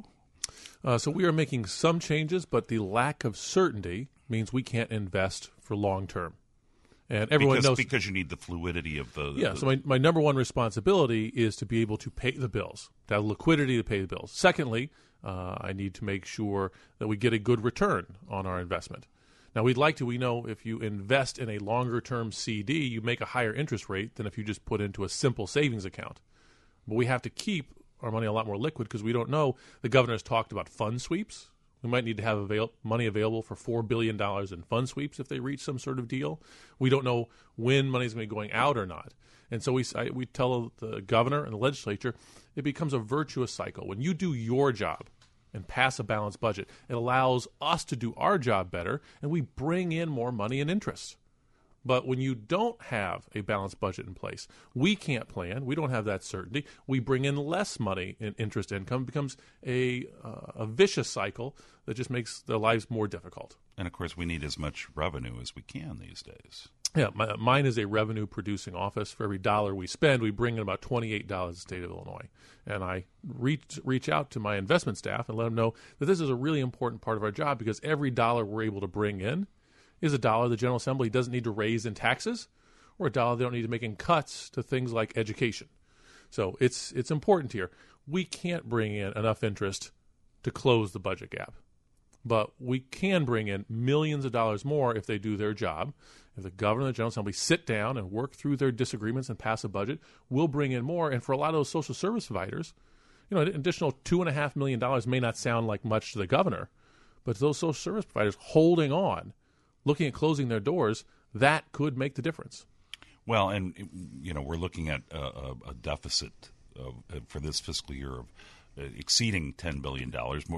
So we are making some changes, but the lack of certainty means we can't invest for long term. And everyone knows because you need the fluidity of the. Yeah. So my number one responsibility is to be able to pay the bills, to have liquidity to pay the bills. Secondly, I need to make sure that we get a good return on our investment. Now, we know if you invest in a longer-term CD, you make a higher interest rate than if you just put into a simple savings account. But we have to keep our money a lot more liquid because we don't know. The governor has talked about fund sweeps. We might need to have money available for $4 billion in fund sweeps if they reach some sort of deal. We don't know when money is going to be going out or not. And so we tell the governor and the legislature it becomes a virtuous cycle. When you do your job and pass a balanced budget, it allows us to do our job better, and we bring in more money and interest. But when you don't have a balanced budget in place, we can't plan. We don't have that certainty. We bring in less money in interest income. It becomes a vicious cycle that just makes their lives more difficult. And, of course, we need as much revenue as we can these days. Yeah, mine is a revenue-producing office. For every dollar we spend, we bring in about $28 to the state of Illinois. And I reach out to my investment staff and let them know that this is a really important part of our job because every dollar we're able to bring in is a dollar the General Assembly doesn't need to raise in taxes or a dollar they don't need to make in cuts to things like education. So it's important here. We can't bring in enough interest to close the budget gap. But we can bring in millions of dollars more if they do their job. If the governor and the General Assembly sit down and work through their disagreements and pass a budget, we'll bring in more. And for a lot of those social service providers, an additional $2.5 million may not sound like much to the governor, but to those social service providers holding on, looking at closing their doors, that could make the difference. Well, and, we're looking at a deficit for this fiscal year of exceeding $10 billion,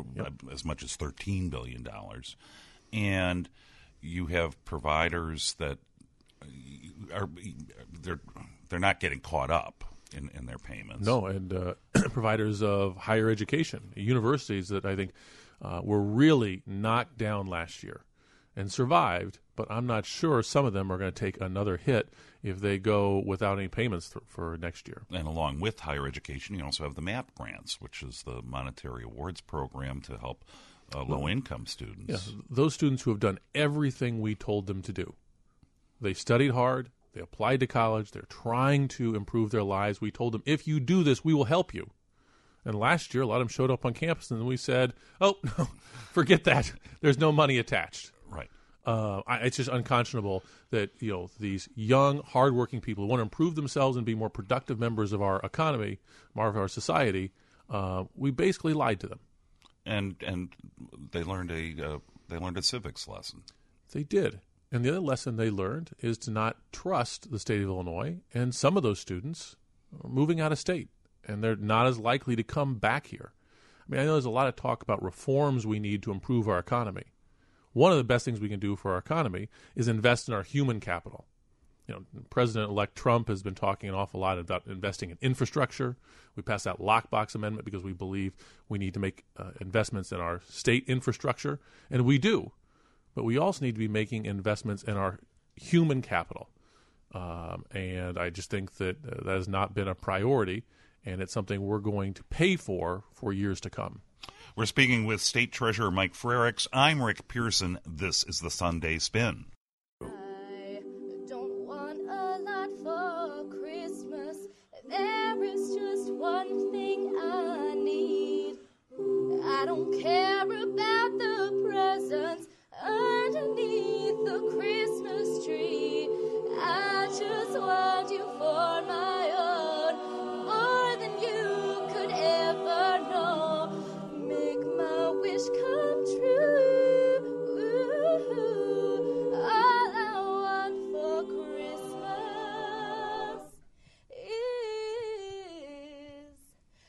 as much as $13 billion. And you have providers that they're not getting caught up. in their payments. No, and providers of higher education, universities that I think were really knocked down last year and survived, but I'm not sure some of them are going to take another hit if they go without any payments for next year. And along with higher education, you also have the MAP grants, which is the monetary awards program to help low-income students. Yeah, those students who have done everything we told them to do. They studied hard. They applied to college. They're trying to improve their lives. We told them, if you do this, we will help you. And last year, a lot of them showed up on campus, and we said, oh, no, forget that. There's no money attached. Right. It's just unconscionable that these young, hardworking people who want to improve themselves and be more productive members of our economy, of our society, we basically lied to them. And they learned a civics lesson. They did. And the other lesson they learned is to not trust the state of Illinois. And some of those students are moving out of state, and they're not as likely to come back here. I mean, I know there's a lot of talk about reforms we need to improve our economy. One of the best things we can do for our economy is invest in our human capital. President-elect Trump has been talking an awful lot about investing in infrastructure. We passed that lockbox amendment because we believe we need to make investments in our state infrastructure, and we do. But we also need to be making investments in our human capital. And I just think that that has not been a priority, and it's something we're going to pay for years to come. We're speaking with State Treasurer Mike Frerichs. I'm Rick Pearson. This is the Sunday Spin. I don't want a lot for Christmas. There is just one thing I need. I don't care about the presents underneath the Christmas tree. I just want you for my own, more than you could ever know. Make my wish come true. All I want for Christmas is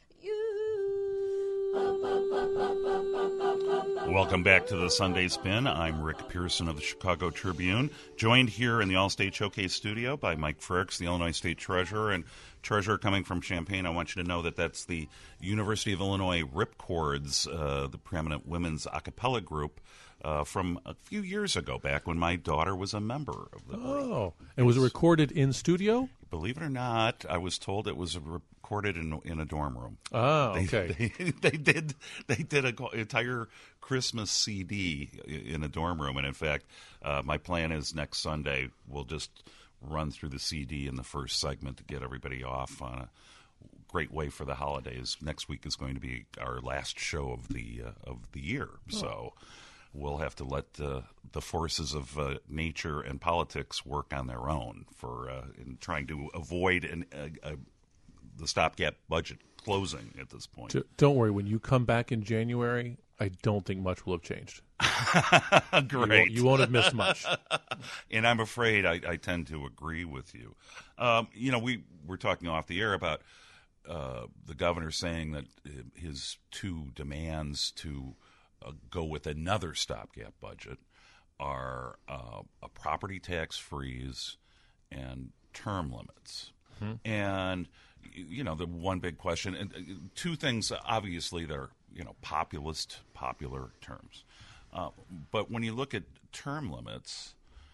you. Welcome back to the Sunday Spin. I'm Rick Pearson of the Chicago Tribune, joined here in the All-State Showcase studio by Mike Frerichs, the Illinois State Treasurer. And Treasurer, coming from Champaign, I want you to know that that's the University of Illinois Ripcords, the preeminent women's a cappella group from a few years ago, back when my daughter was a member of the group. Oh, and was it recorded in studio? Believe it or not, I was told it was recorded in a dorm room. Oh, okay. They did an entire Christmas CD in a dorm room, and in fact, my plan is next Sunday we'll just run through the CD in the first segment to get everybody off on a great way for the holidays. Next week is going to be our last show of the year, so we'll have to let the forces of nature and politics work on their own in trying to avoid the stopgap budget closing at this point. Don't worry. When you come back in January, I don't think much will have changed. Great. You won't have missed much. And I'm afraid I tend to agree with you. We were talking off the air about the governor saying that his two demands to go with another stopgap budget are a property tax freeze and term limits. Mm-hmm. And, the one big question, and two things, obviously, that are, popular terms. But when you look at term limits,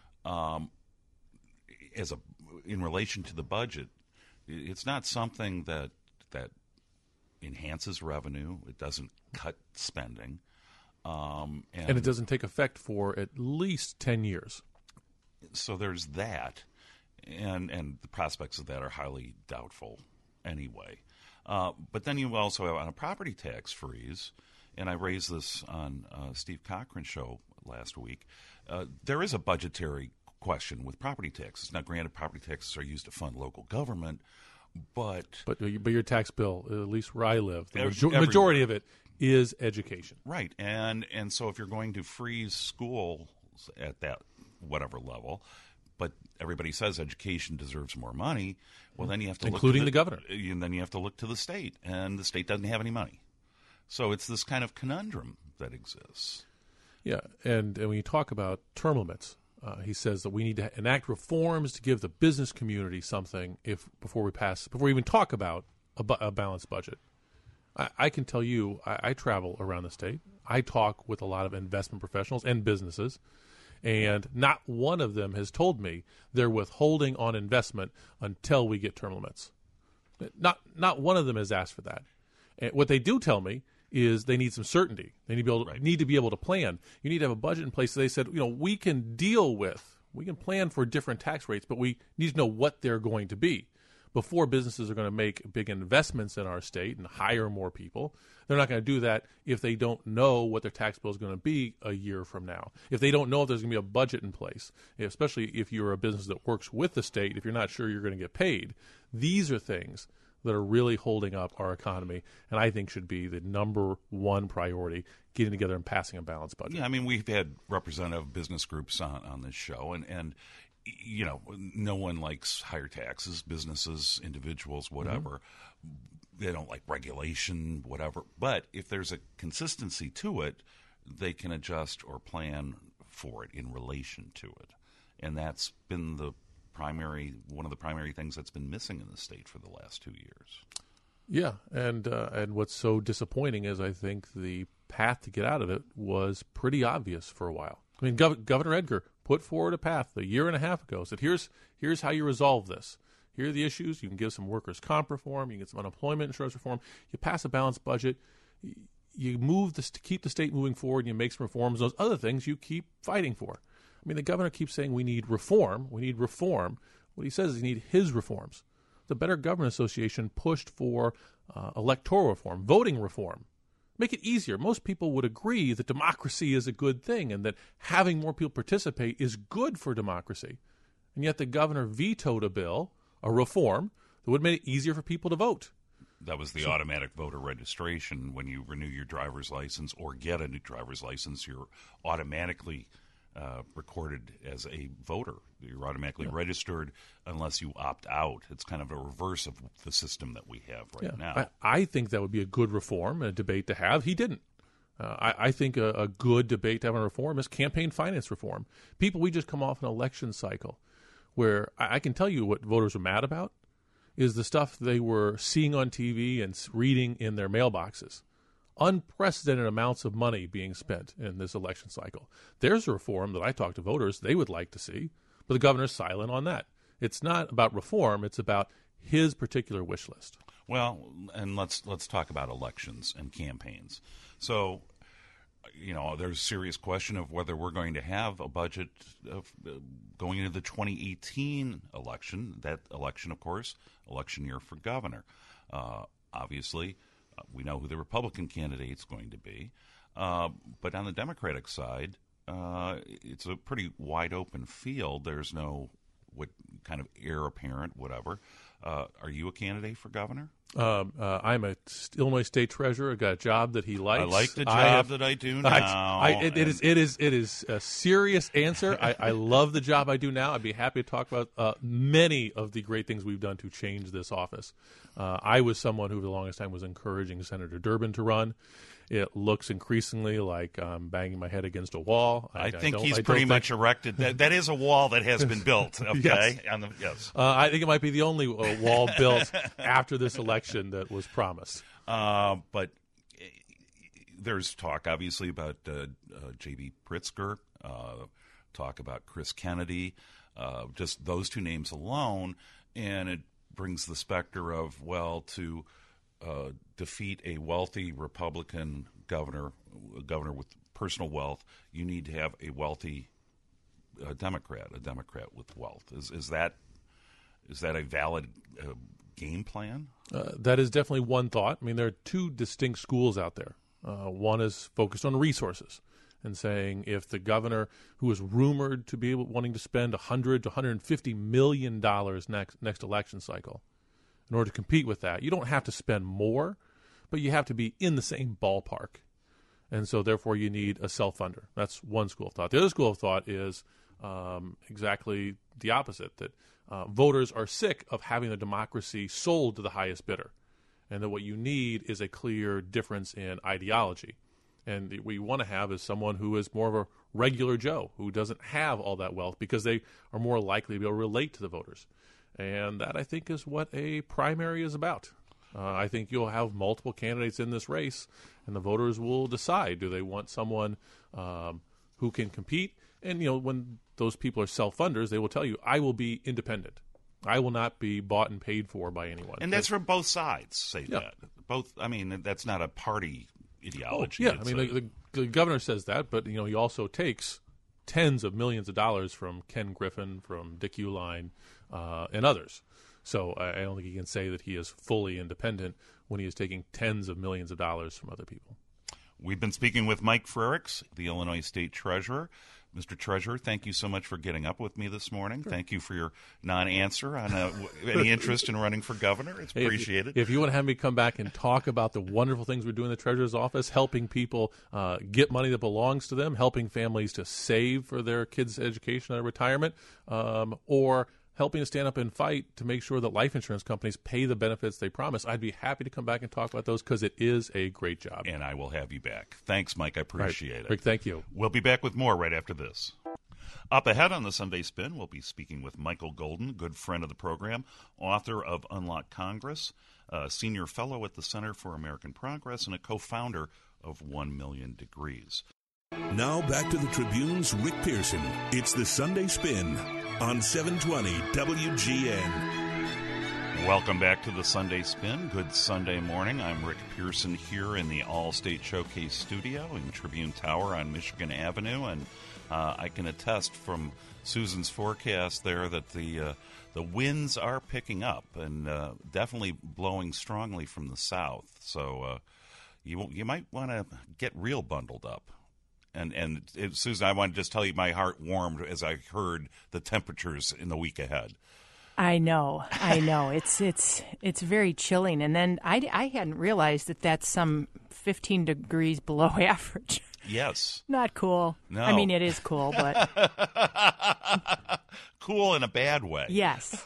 in relation to the budget, it's not something that enhances revenue. It doesn't cut spending. And it doesn't take effect for at least 10 years. So there's that, and the prospects of that are highly doubtful anyway. But then you also have on a property tax freeze, and I raised this on Steve Cochran's show last week, there is a budgetary question with property taxes. Now, granted, property taxes are used to fund local government, but your tax bill, at least where I live, the majority of it is education. Right. And so if you're going to freeze schools at that whatever level, but everybody says education deserves more money, well, then you have to including the governor. And then you have to look to the state, and the state doesn't have any money. So it's this kind of conundrum that exists. Yeah, and when you talk about term limits, he says that we need to enact reforms to give the business community something before we even talk about a balanced budget. I can tell you, I travel around the state. I talk with a lot of investment professionals and businesses, and not one of them has told me they're withholding on investment until we get term limits. Not one of them has asked for that. And what they do tell me is they need some certainty. They need to be able to plan. You need to have a budget in place. So they said, we can plan for different tax rates, but we need to know what they're going to be. Before businesses are going to make big investments in our state and hire more people, they're not going to do that if they don't know what their tax bill is going to be a year from now. If they don't know if there's going to be a budget in place, especially if you're a business that works with the state, if you're not sure you're going to get paid, these are things that are really holding up our economy, and I think should be the number one priority, getting together and passing a balanced budget. Yeah, I mean, we've had representative business groups on this show, and no one likes higher taxes, businesses, individuals, whatever. They don't like regulation, whatever. But if there's a consistency to it, they can adjust or plan for it in relation to it. And that's been one of the primary things that's been missing in the state for the last 2 years. Yeah, and what's so disappointing is I think the path to get out of it was pretty obvious for a while. I mean, Governor Edgar put forward a path a year and a half ago, said, here's how you resolve this. Here are the issues. You can give some workers' comp reform. You can get some unemployment insurance reform. You pass a balanced budget. You move this to keep the state moving forward, and you make some reforms. Those other things you keep fighting for. I mean, the governor keeps saying we need reform. We need reform. What he says is he needs his reforms. The Better Government Association pushed for electoral reform, voting reform. Make it easier. Most people would agree that democracy is a good thing and that having more people participate is good for democracy. And yet the governor vetoed a bill, a reform, that would have made it easier for people to vote. That was the automatic voter registration. When you renew your driver's license or get a new driver's license, you're automatically recorded as a voter. You're automatically registered unless you opt out. It's kind of a reverse of the system that we have now. I think that would be a good reform, a debate to have. He didn't. I think a good debate to have on reform is campaign finance reform. We just come off an election cycle where I can tell you what voters are mad about is the stuff they were seeing on TV and reading in their mailboxes. Unprecedented amounts of money being spent in this election cycle. There's a reform that I talk to voters they would like to see, but the governor's silent on that. It's not about reform. It's about his particular wish list. Well, and let's talk about elections and campaigns. So, there's a serious question of whether we're going to have a budget of going into the 2018 election. That election, of course, election year for governor. Obviously, we know who the Republican candidate's going to be. But on the Democratic side, it's a pretty wide open field. There's no kind of heir apparent, whatever. Are you a candidate for governor? I'm a Illinois state treasurer. I got a job that he likes. I like the job that I do now. It is a serious answer. I love the job I do now. I'd be happy to talk about many of the great things we've done to change this office. I was someone who, for the longest time, was encouraging Senator Durbin to run. It looks increasingly like I'm banging my head against a wall. I think he's pretty much erected. That is a wall that has been built, okay? Yes. I think it might be the only wall built after this election that was promised. But there's talk, obviously, about J.B. Pritzker, talk about Chris Kennedy, just those two names alone, and it brings the specter of, to defeat a wealthy Republican governor with personal wealth, you need to have a wealthy Democrat with wealth. Is that a valid game plan? That is definitely one thought. I mean, there are two distinct schools out there. One is focused on resources and saying if the governor, who is rumored to be wanting to spend $100 to $150 million next election cycle, in order to compete with that, you don't have to spend more, but you have to be in the same ballpark. And so, therefore, you need a self-funder. That's one school of thought. The other school of thought is exactly the opposite, that voters are sick of having the democracy sold to the highest bidder, and that what you need is a clear difference in ideology. And what you want to have is someone who is more of a regular Joe who doesn't have all that wealth, because they are more likely to be able to relate to the voters. And that, I think, is what a primary is about. I think you'll have multiple candidates in this race, and the voters will decide, do they want someone who can compete? And, when those people are self-funders, they will tell you, I will be independent. I will not be bought and paid for by anyone. And that's from both sides say that. Both. I mean, that's not a party ideology. The governor says that, but, he also takes tens of millions of dollars from Ken Griffin, from Dick Uihlein, and others. So I don't think he can say that he is fully independent when he is taking tens of millions of dollars from other people. We've been speaking with Mike Frerichs, the Illinois State Treasurer. Mr. Treasurer, thank you so much for getting up with me this morning. Sure. Thank you for your non-answer on any interest in running for governor. It's appreciated. If you want to have me come back and talk about the wonderful things we're doing in the Treasurer's office, helping people get money that belongs to them, helping families to save for their kids' education and retirement, or helping to stand up and fight to make sure that life insurance companies pay the benefits they promise, I'd be happy to come back and talk about those, because it is a great job. And I will have you back. Thanks, Mike. I appreciate it. Rick, thank you. We'll be back with more right after this. Up ahead on the Sunday Spin, we'll be speaking with Michael Golden, good friend of the program, author of Unlock Congress, a senior fellow at the Center for American Progress, and a co-founder of 1 Million Degrees. Now back to the Tribune's Rick Pearson. It's the Sunday Spin on 720 WGN. Welcome back to the Sunday Spin. Good Sunday morning. I'm Rick Pearson here in the All-State Showcase studio in Tribune Tower on Michigan Avenue, and I can attest from Susan's forecast there that the winds are picking up and definitely blowing strongly from the south. So you might want to get real bundled up. And Susan, I want to just tell you, my heart warmed as I heard the temperatures in the week ahead. I know. It's very chilling. And then I hadn't realized that that's some 15 degrees below average. Yes. Not cool. No. I mean, it is cool, but cool in a bad way. Yes.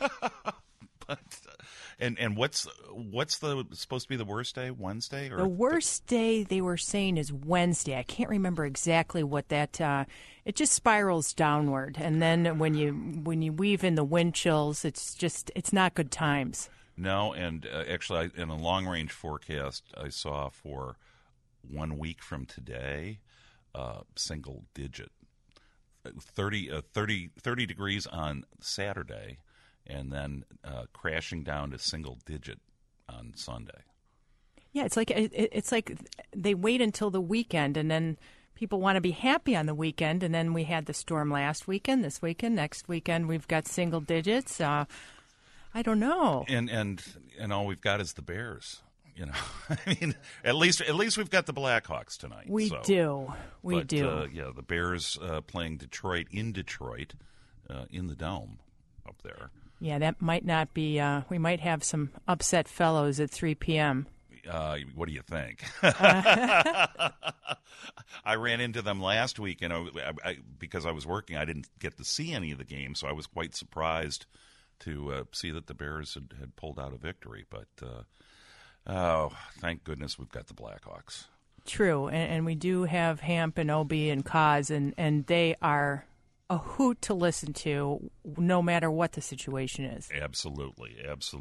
And what's supposed to be the worst day? Wednesday? Or the worst day they were saying is Wednesday. I can't remember exactly what that. It just spirals downward, and then when you weave in the wind chills, it's not good times. No, and actually, in a long range forecast I saw for 1 week from today, single digit, 30 degrees on Saturday. And then crashing down to single digit on Sunday. Yeah, it's like they wait until the weekend, and then people want to be happy on the weekend. And then we had the storm last weekend, this weekend, next weekend we've got single digits. I don't know. And all we've got is the Bears. I mean, at least we've got the Blackhawks tonight. We do. Yeah, the Bears playing Detroit in the Dome up there. Yeah, that might not be. We might have some upset fellows at 3 p.m. What do you think? I ran into them last week, and because I was working, I didn't get to see any of the games, so I was quite surprised to see that the Bears had pulled out a victory. But thank goodness we've got the Blackhawks. True, and we do have Hamp and Obi and Kaz, and they are a hoot to listen to, no matter what the situation is. Absolutely.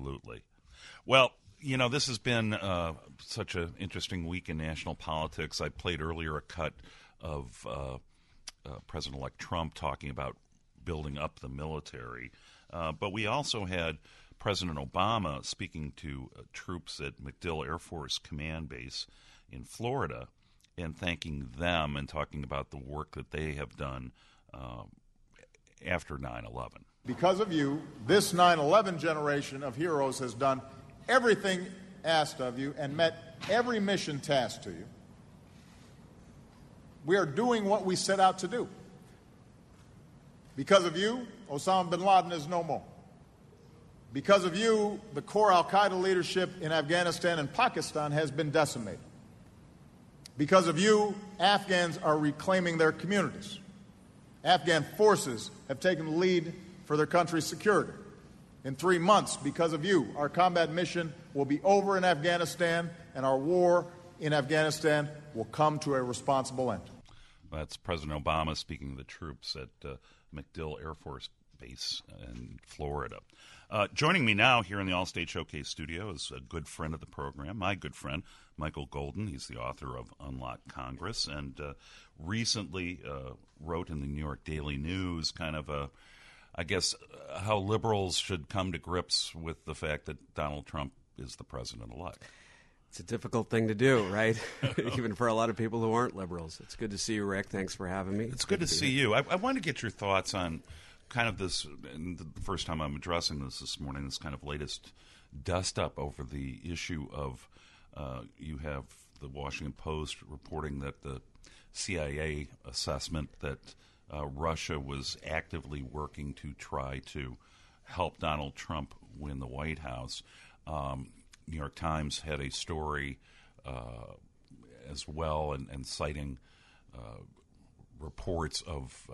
Well, this has been such an interesting week in national politics. I played earlier a cut of President-elect Trump talking about building up the military, but we also had President Obama speaking to troops at MacDill Air Force Command Base in Florida and thanking them and talking about the work that they have done after 9/11. Because of you, this 9/11 generation of heroes has done everything asked of you and met every mission tasked to you. We are doing what we set out to do. Because of you, Osama bin Laden is no more. Because of you, the core al-Qaeda leadership in Afghanistan and Pakistan has been decimated. Because of you, Afghans are reclaiming their communities. Afghan forces have taken the lead for their country's security. In 3 months, because of you, our combat mission will be over in Afghanistan, and our war in Afghanistan will come to a responsible end. That's President Obama speaking to the troops at MacDill Air Force Base in Florida. Joining me now here in the Allstate Showcase studio is a good friend of the program, my good friend, Michael Golden. He's the author of Unlock Congress and recently wrote in the New York Daily News kind of how liberals should come to grips with the fact that Donald Trump is the president-elect. It's a difficult thing to do, right? Even for a lot of people who aren't liberals. It's good to see you, Rick. Thanks for having me. It's good to see you. I want to get your thoughts on kind of this, and the first time I'm addressing this morning, this kind of latest dust-up over the issue of you have the Washington Post reporting that the CIA assessment that Russia was actively working to try to help Donald Trump win the White House. New York Times had a story as well and citing reports of,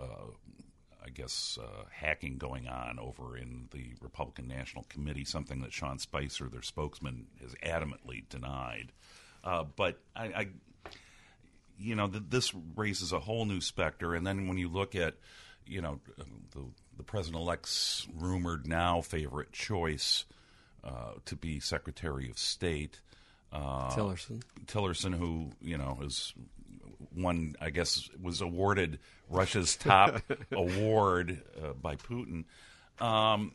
hacking going on over in the Republican National Committee, something that Sean Spicer, their spokesman, has adamantly denied. But this raises a whole new specter. And then when you look at, the president-elect's rumored now favorite choice to be Secretary of State, Tillerson, who is one, I guess, was awarded Russia's top award by Putin. And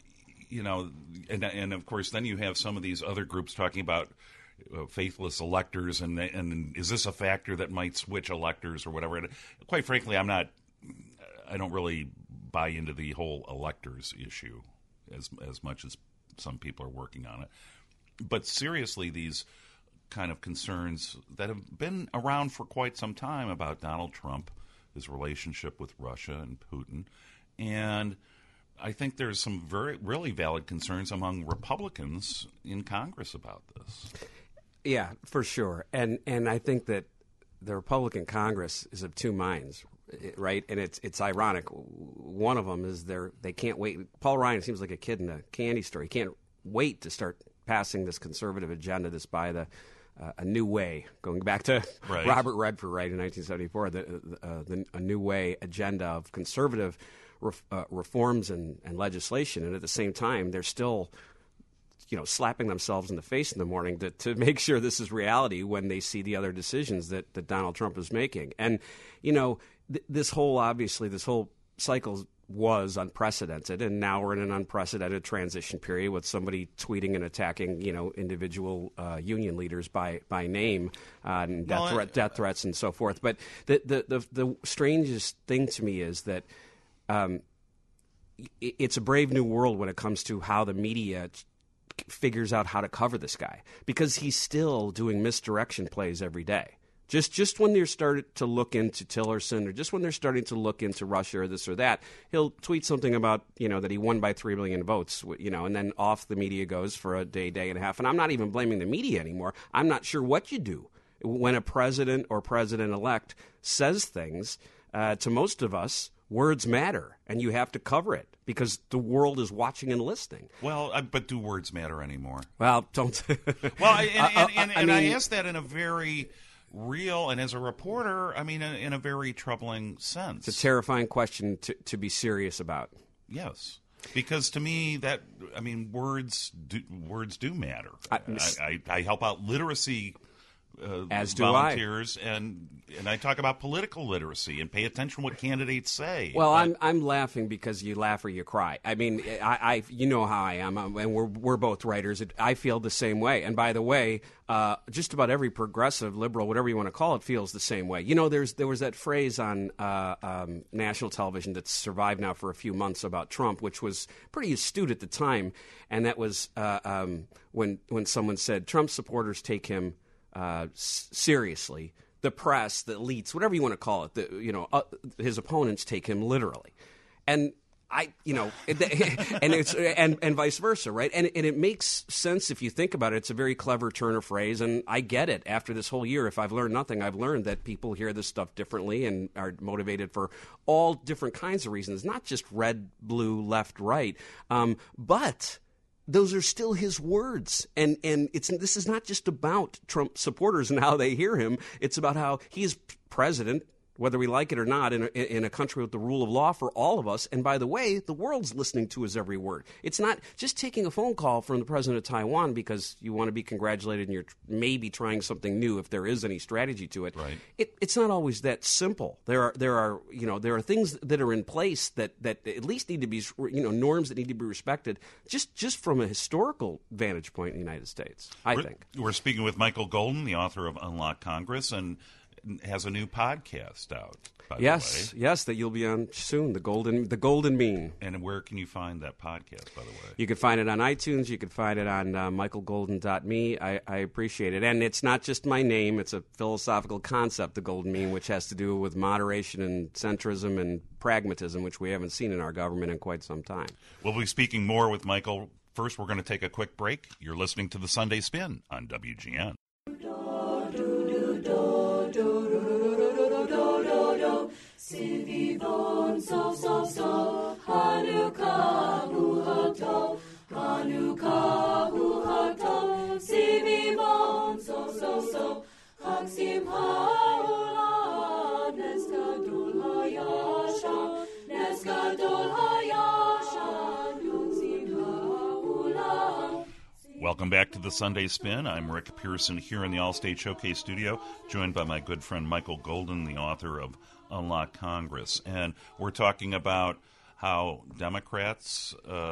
of course, then you have some of these other groups talking about faithless electors, and is this a factor that might switch electors or whatever? And quite frankly, I don't really buy into the whole electors issue as much as some people are working on it. But seriously, these kind of concerns that have been around for quite some time about Donald Trump, his relationship with Russia and Putin, and I think there's some really valid concerns among Republicans in Congress about this. Yeah, for sure. And I think that the Republican Congress is of two minds, right? And it's ironic. One of them is they can't wait. Paul Ryan seems like a kid in a candy store. He can't wait to start passing this conservative agenda, this by a new way, going back to Robert Redford, right, in 1974, a new way agenda of conservative reforms and legislation. And at the same time, they're still slapping themselves in the face in the morning to make sure this is reality when they see the other decisions that Donald Trump is making. And, this whole cycle was unprecedented, and now we're in an unprecedented transition period with somebody tweeting and attacking, individual union leaders by name, and death threats and so forth. But the strangest thing to me is that it's a brave new world when it comes to how the media figures out how to cover this guy, because he's still doing misdirection plays every day. Just when they're starting to look into Tillerson, or just when they're starting to look into Russia or this or that, he'll tweet something about, that he won by 3 million votes, and then off the media goes for a day and a half. And I'm not even blaming the media anymore. I'm not sure what you do when a president or president-elect says things. To most of us, words matter, and you have to cover it because the world is watching and listening. Well, but do words matter anymore? Well, don't. Well, I ask that in a very real, and as a reporter, in a very troubling sense. It's a terrifying question to be serious about. Yes, because to me words do matter. I help out literacy as do volunteers, and I talk about political literacy and pay attention to what candidates say. Well, I'm laughing because you laugh or you cry. I you know how I am, and we're both writers. I feel the same way. And by the way, just about every progressive, liberal, whatever you want to call it, feels the same way. There was that phrase on national television that's survived now for a few months about Trump, which was pretty astute at the time, and that was when someone said Trump supporters take him seriously. The press, the elites, whatever you want to call it, his opponents take him literally, and and vice versa, right? And it makes sense if you think about it. It's a very clever turn of phrase, and I get it. After this whole year, if I've learned nothing, I've learned that people hear this stuff differently and are motivated for all different kinds of reasons, not just red, blue, left, right, but those are still his words, and this is not just about Trump supporters and how they hear him. It's about how he is president whether we like it or not, in a country with the rule of law for all of us. And by the way, the world's listening to his every word. It's not just taking a phone call from the president of Taiwan because you want to be congratulated and you're maybe trying something new if there is any strategy to it. Right. It's not always that simple. There are things that are in place that at least need to be, norms that need to be respected just from a historical vantage point in the United States, I think. We're speaking with Michael Golden, the author of Unlock Congress, and has a new podcast out, by the way. Yes, that you'll be on soon, The Golden Mean. And where can you find that podcast, by the way? You can find it on iTunes. You can find it on michaelgolden.me. I appreciate it. And it's not just my name. It's a philosophical concept, The Golden Mean, which has to do with moderation and centrism and pragmatism, which we haven't seen in our government in quite some time. We'll be speaking more with Michael. First, we're going to take a quick break. You're listening to The Sunday Spin on WGN. Si vivon so Hanukkah huhato Hanukkah huhato si vivon so Haksim haula Neskadol hayasha Neskadol hayasha Yuksim haula. Welcome back to the Sunday Spin. I'm Rick Pearson here in the Allstate Showcase studio, joined by my good friend Michael Golden, the author of Unlock Congress. And we're talking about how Democrats,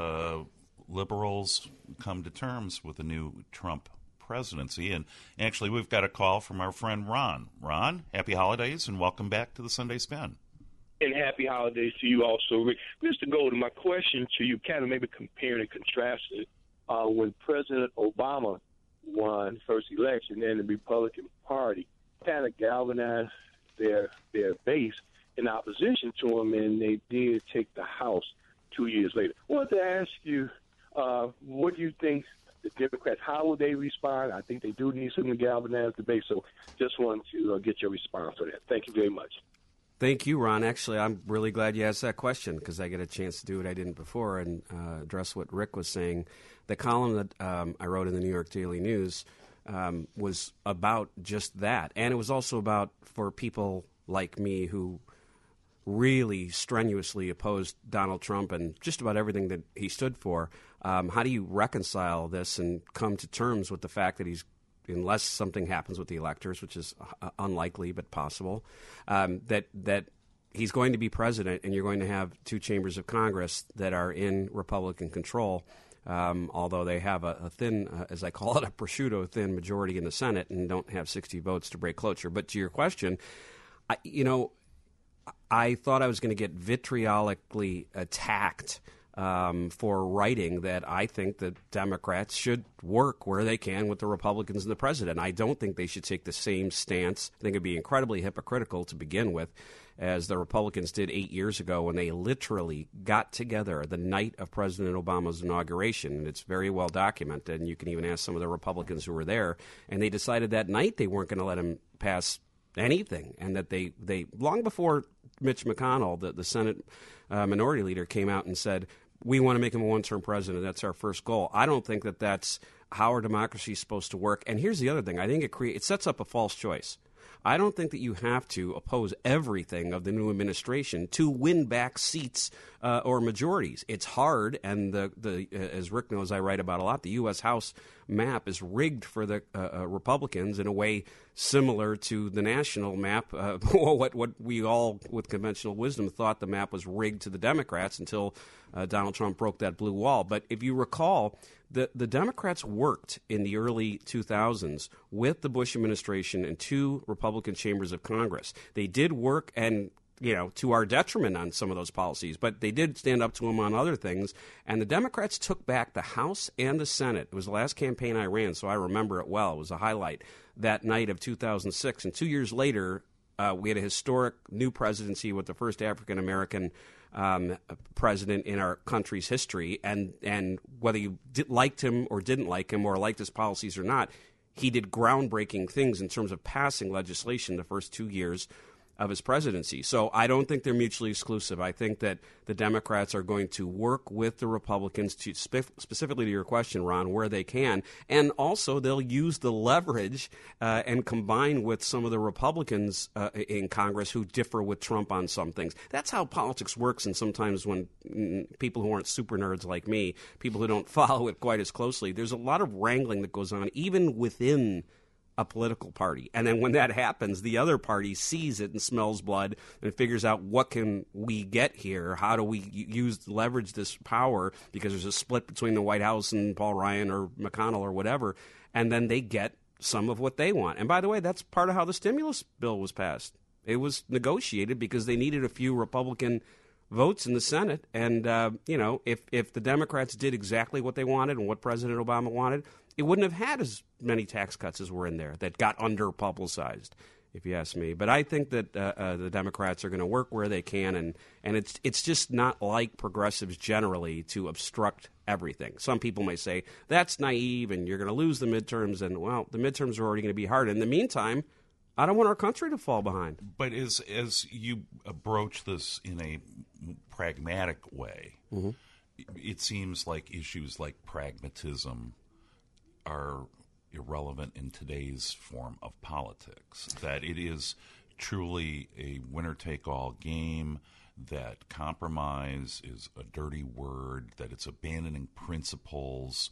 liberals come to terms with the new Trump presidency. And actually, we've got a call from our friend Ron. Ron, happy holidays and welcome back to the Sunday Spin. And happy holidays to you also, Rick. Mr. Golden, my question to you, kind of maybe compare and contrast it. When President Obama won first election, and the Republican Party kind of galvanized their base in opposition to him, and they did take the House 2 years later. I wanted to ask you, what do you think the Democrats, how will they respond? I think they do need something to galvanize the base, so just wanted to get your response on that. Thank you very much. Thank you, Ron. Actually, I'm really glad you asked that question because I get a chance to do what I didn't before and address what Rick was saying. The column that I wrote in the New York Daily News was about just that. And it was also about for people like me who really strenuously opposed Donald Trump and just about everything that he stood for. How do you reconcile this and come to terms with the fact that he's, unless something happens with the electors, which is unlikely but possible, that he's going to be president and you're going to have two chambers of Congress that are in Republican control, although they have a thin, as I call it, a prosciutto thin majority in the Senate and don't have 60 votes to break cloture. But to your question, I thought I was going to get vitriolically attacked for writing that I think that Democrats should work where they can with the Republicans and the president. I don't think they should take the same stance. I think it'd be incredibly hypocritical to begin with, as the Republicans did 8 years ago when they literally got together the night of President Obama's inauguration. And it's very well documented, and you can even ask some of the Republicans who were there. And they decided that night they weren't going to let him pass anything, and that they long before Mitch McConnell, the Senate minority leader, came out and said, we want to make him a one-term president. That's our first goal. I don't think that that's how our democracy is supposed to work. And here's the other thing. I think it sets up a false choice. I don't think that you have to oppose everything of the new administration to win back seats or majorities. It's hard, and as Rick knows, I write about a lot, the U.S. House map is rigged for the Republicans in a way similar to the national map, what we all, with conventional wisdom, thought the map was rigged to the Democrats until Donald Trump broke that blue wall. But if you recall, the Democrats worked in the early 2000s with the Bush administration and two Republican chambers of Congress. They did work, and to our detriment on some of those policies, but they did stand up to them on other things. And the Democrats took back the House and the Senate. It was the last campaign I ran, so I remember it well. It was a highlight that night of 2006. And 2 years later, we had a historic new presidency with the first African-American president in our country's history. And whether you liked him or didn't like him or liked his policies or not, he did groundbreaking things in terms of passing legislation the first 2 years of his presidency. So I don't think they're mutually exclusive. I think that the Democrats are going to work with the Republicans to specifically to your question, Ron, where they can. And also they'll use the leverage and combine with some of the Republicans in Congress who differ with Trump on some things. That's how politics works. And sometimes when people who aren't super nerds like me, people who don't follow it quite as closely, there's a lot of wrangling that goes on even within a political party. And then when that happens, the other party sees it and smells blood and figures out, what can we get here? How do we leverage this power? Because there's a split between the White House and Paul Ryan or McConnell or whatever. And then they get some of what they want. And by the way, that's part of how the stimulus bill was passed. It was negotiated because they needed a few Republican votes in the Senate. And, if the Democrats did exactly what they wanted and what President Obama wanted, it wouldn't have had as many tax cuts as were in there that got under-publicized, if you ask me. But I think that the Democrats are going to work where they can, and it's just not like progressives generally to obstruct everything. Some people may say, that's naive, and you're going to lose the midterms, and, well, the midterms are already going to be hard. In the meantime, I don't want our country to fall behind. But as you broach this in a pragmatic way, it seems like issues like pragmatism are irrelevant in today's form of politics, that it is truly a winner-take-all game, that compromise is a dirty word, that it's abandoning principles.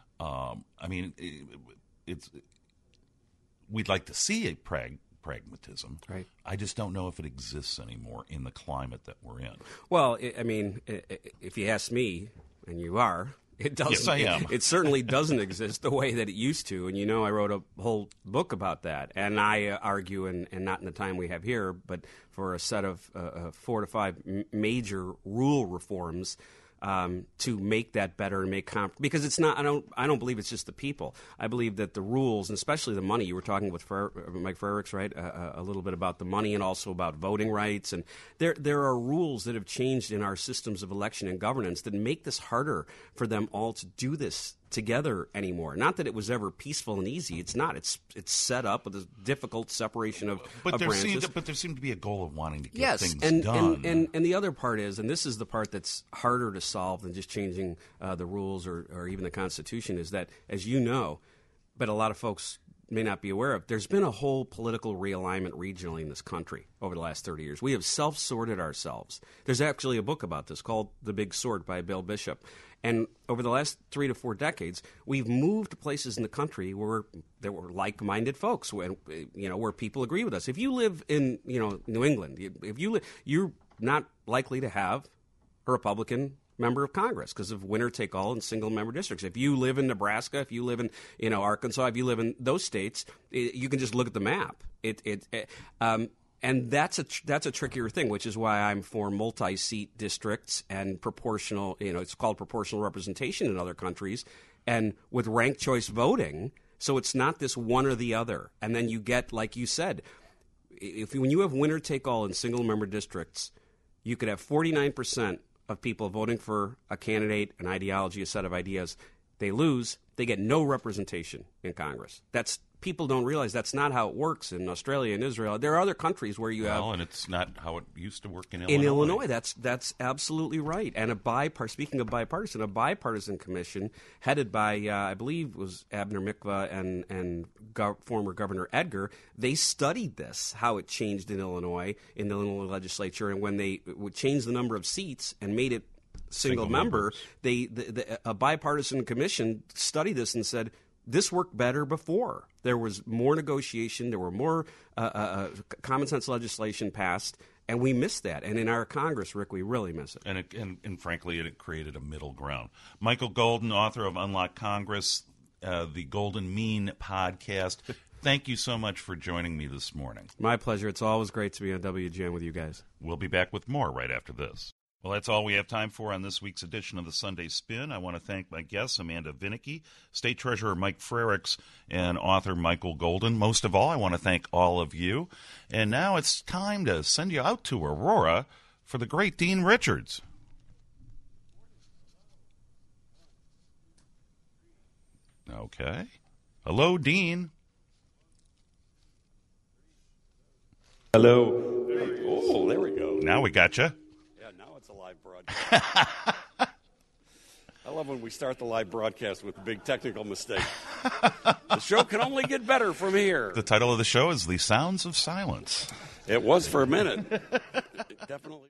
We'd like to see a pragmatism. Right. I just don't know if it exists anymore in the climate that we're in. Well, if you ask me, and you are, it doesn't. Yes, I am. It certainly doesn't exist the way that it used to. And, I wrote a whole book about that. And I argue, and not in the time we have here, but for a set of 4 to 5 major rule reforms to make that better and make because it's not. I don't believe it's just the people. I believe that the rules, and especially the money. You were talking with Mike Frerichs, right? A little bit about the money and also about voting rights. And there are rules that have changed in our systems of election and governance that make this harder for them all to do this together anymore. Not that it was ever peaceful and easy. It's not. It's set up with a difficult separation of branches. But there seemed to be a goal of wanting to get things done. And the other part is, and this is the part that's harder to solve than just changing the rules or even the Constitution, is that, as you know, but a lot of folks may not be aware of, there's been a whole political realignment regionally in this country over the last 30 years. We have self-sorted ourselves. There's actually a book about this called The Big Sort by Bill Bishop. And over the last 3 to 4 decades, we've moved to places in the country where there were like-minded folks, where people agree with us. If you live in New England, you're not likely to have a Republican member of Congress because of winner-take-all and single-member districts. If you live in Nebraska, if you live in Arkansas, if you live in those states, you can just look at the map. And that's a trickier thing, which is why I'm for multi-seat districts and proportional. It's called proportional representation in other countries, and with ranked choice voting. So it's not this one or the other. And then you get, like you said, when you have winner-take-all in single-member districts, you could have 49% of people voting for a candidate, an ideology, a set of ideas. They lose. They get no representation in Congress. People don't realize that's not how it works in Australia and Israel. There are other countries where you have... and it's not how it used to work in Illinois. In Illinois, that's absolutely right. And speaking of bipartisan, a bipartisan commission headed by, I believe it was Abner Mikva and former Governor Edgar, they studied this, how it changed in the Illinois legislature, and when they would change the number of seats and made it single member, a bipartisan commission studied this and said, this worked better before. There was more negotiation. There were more common sense legislation passed, and we missed that. And in our Congress, Rick, we really miss it. And frankly, it created a middle ground. Michael Golden, author of Unlock Congress, the Golden Mean podcast. Thank you so much for joining me this morning. My pleasure. It's always great to be on WGN with you guys. We'll be back with more right after this. Well, that's all we have time for on this week's edition of the Sunday Spin. I want to thank my guests, Amanda Vinicky, State Treasurer Mike Frerichs, and author Michael Golden. Most of all, I want to thank all of you. And now it's time to send you out to Aurora for the great Dean Richards. Okay. Hello, Dean. Hello. Now we got you. Yeah, now it's a live broadcast. I love when we start the live broadcast with a big technical mistake. The show can only get better from here. The title of the show is The Sounds of Silence. It was for a minute. Definitely.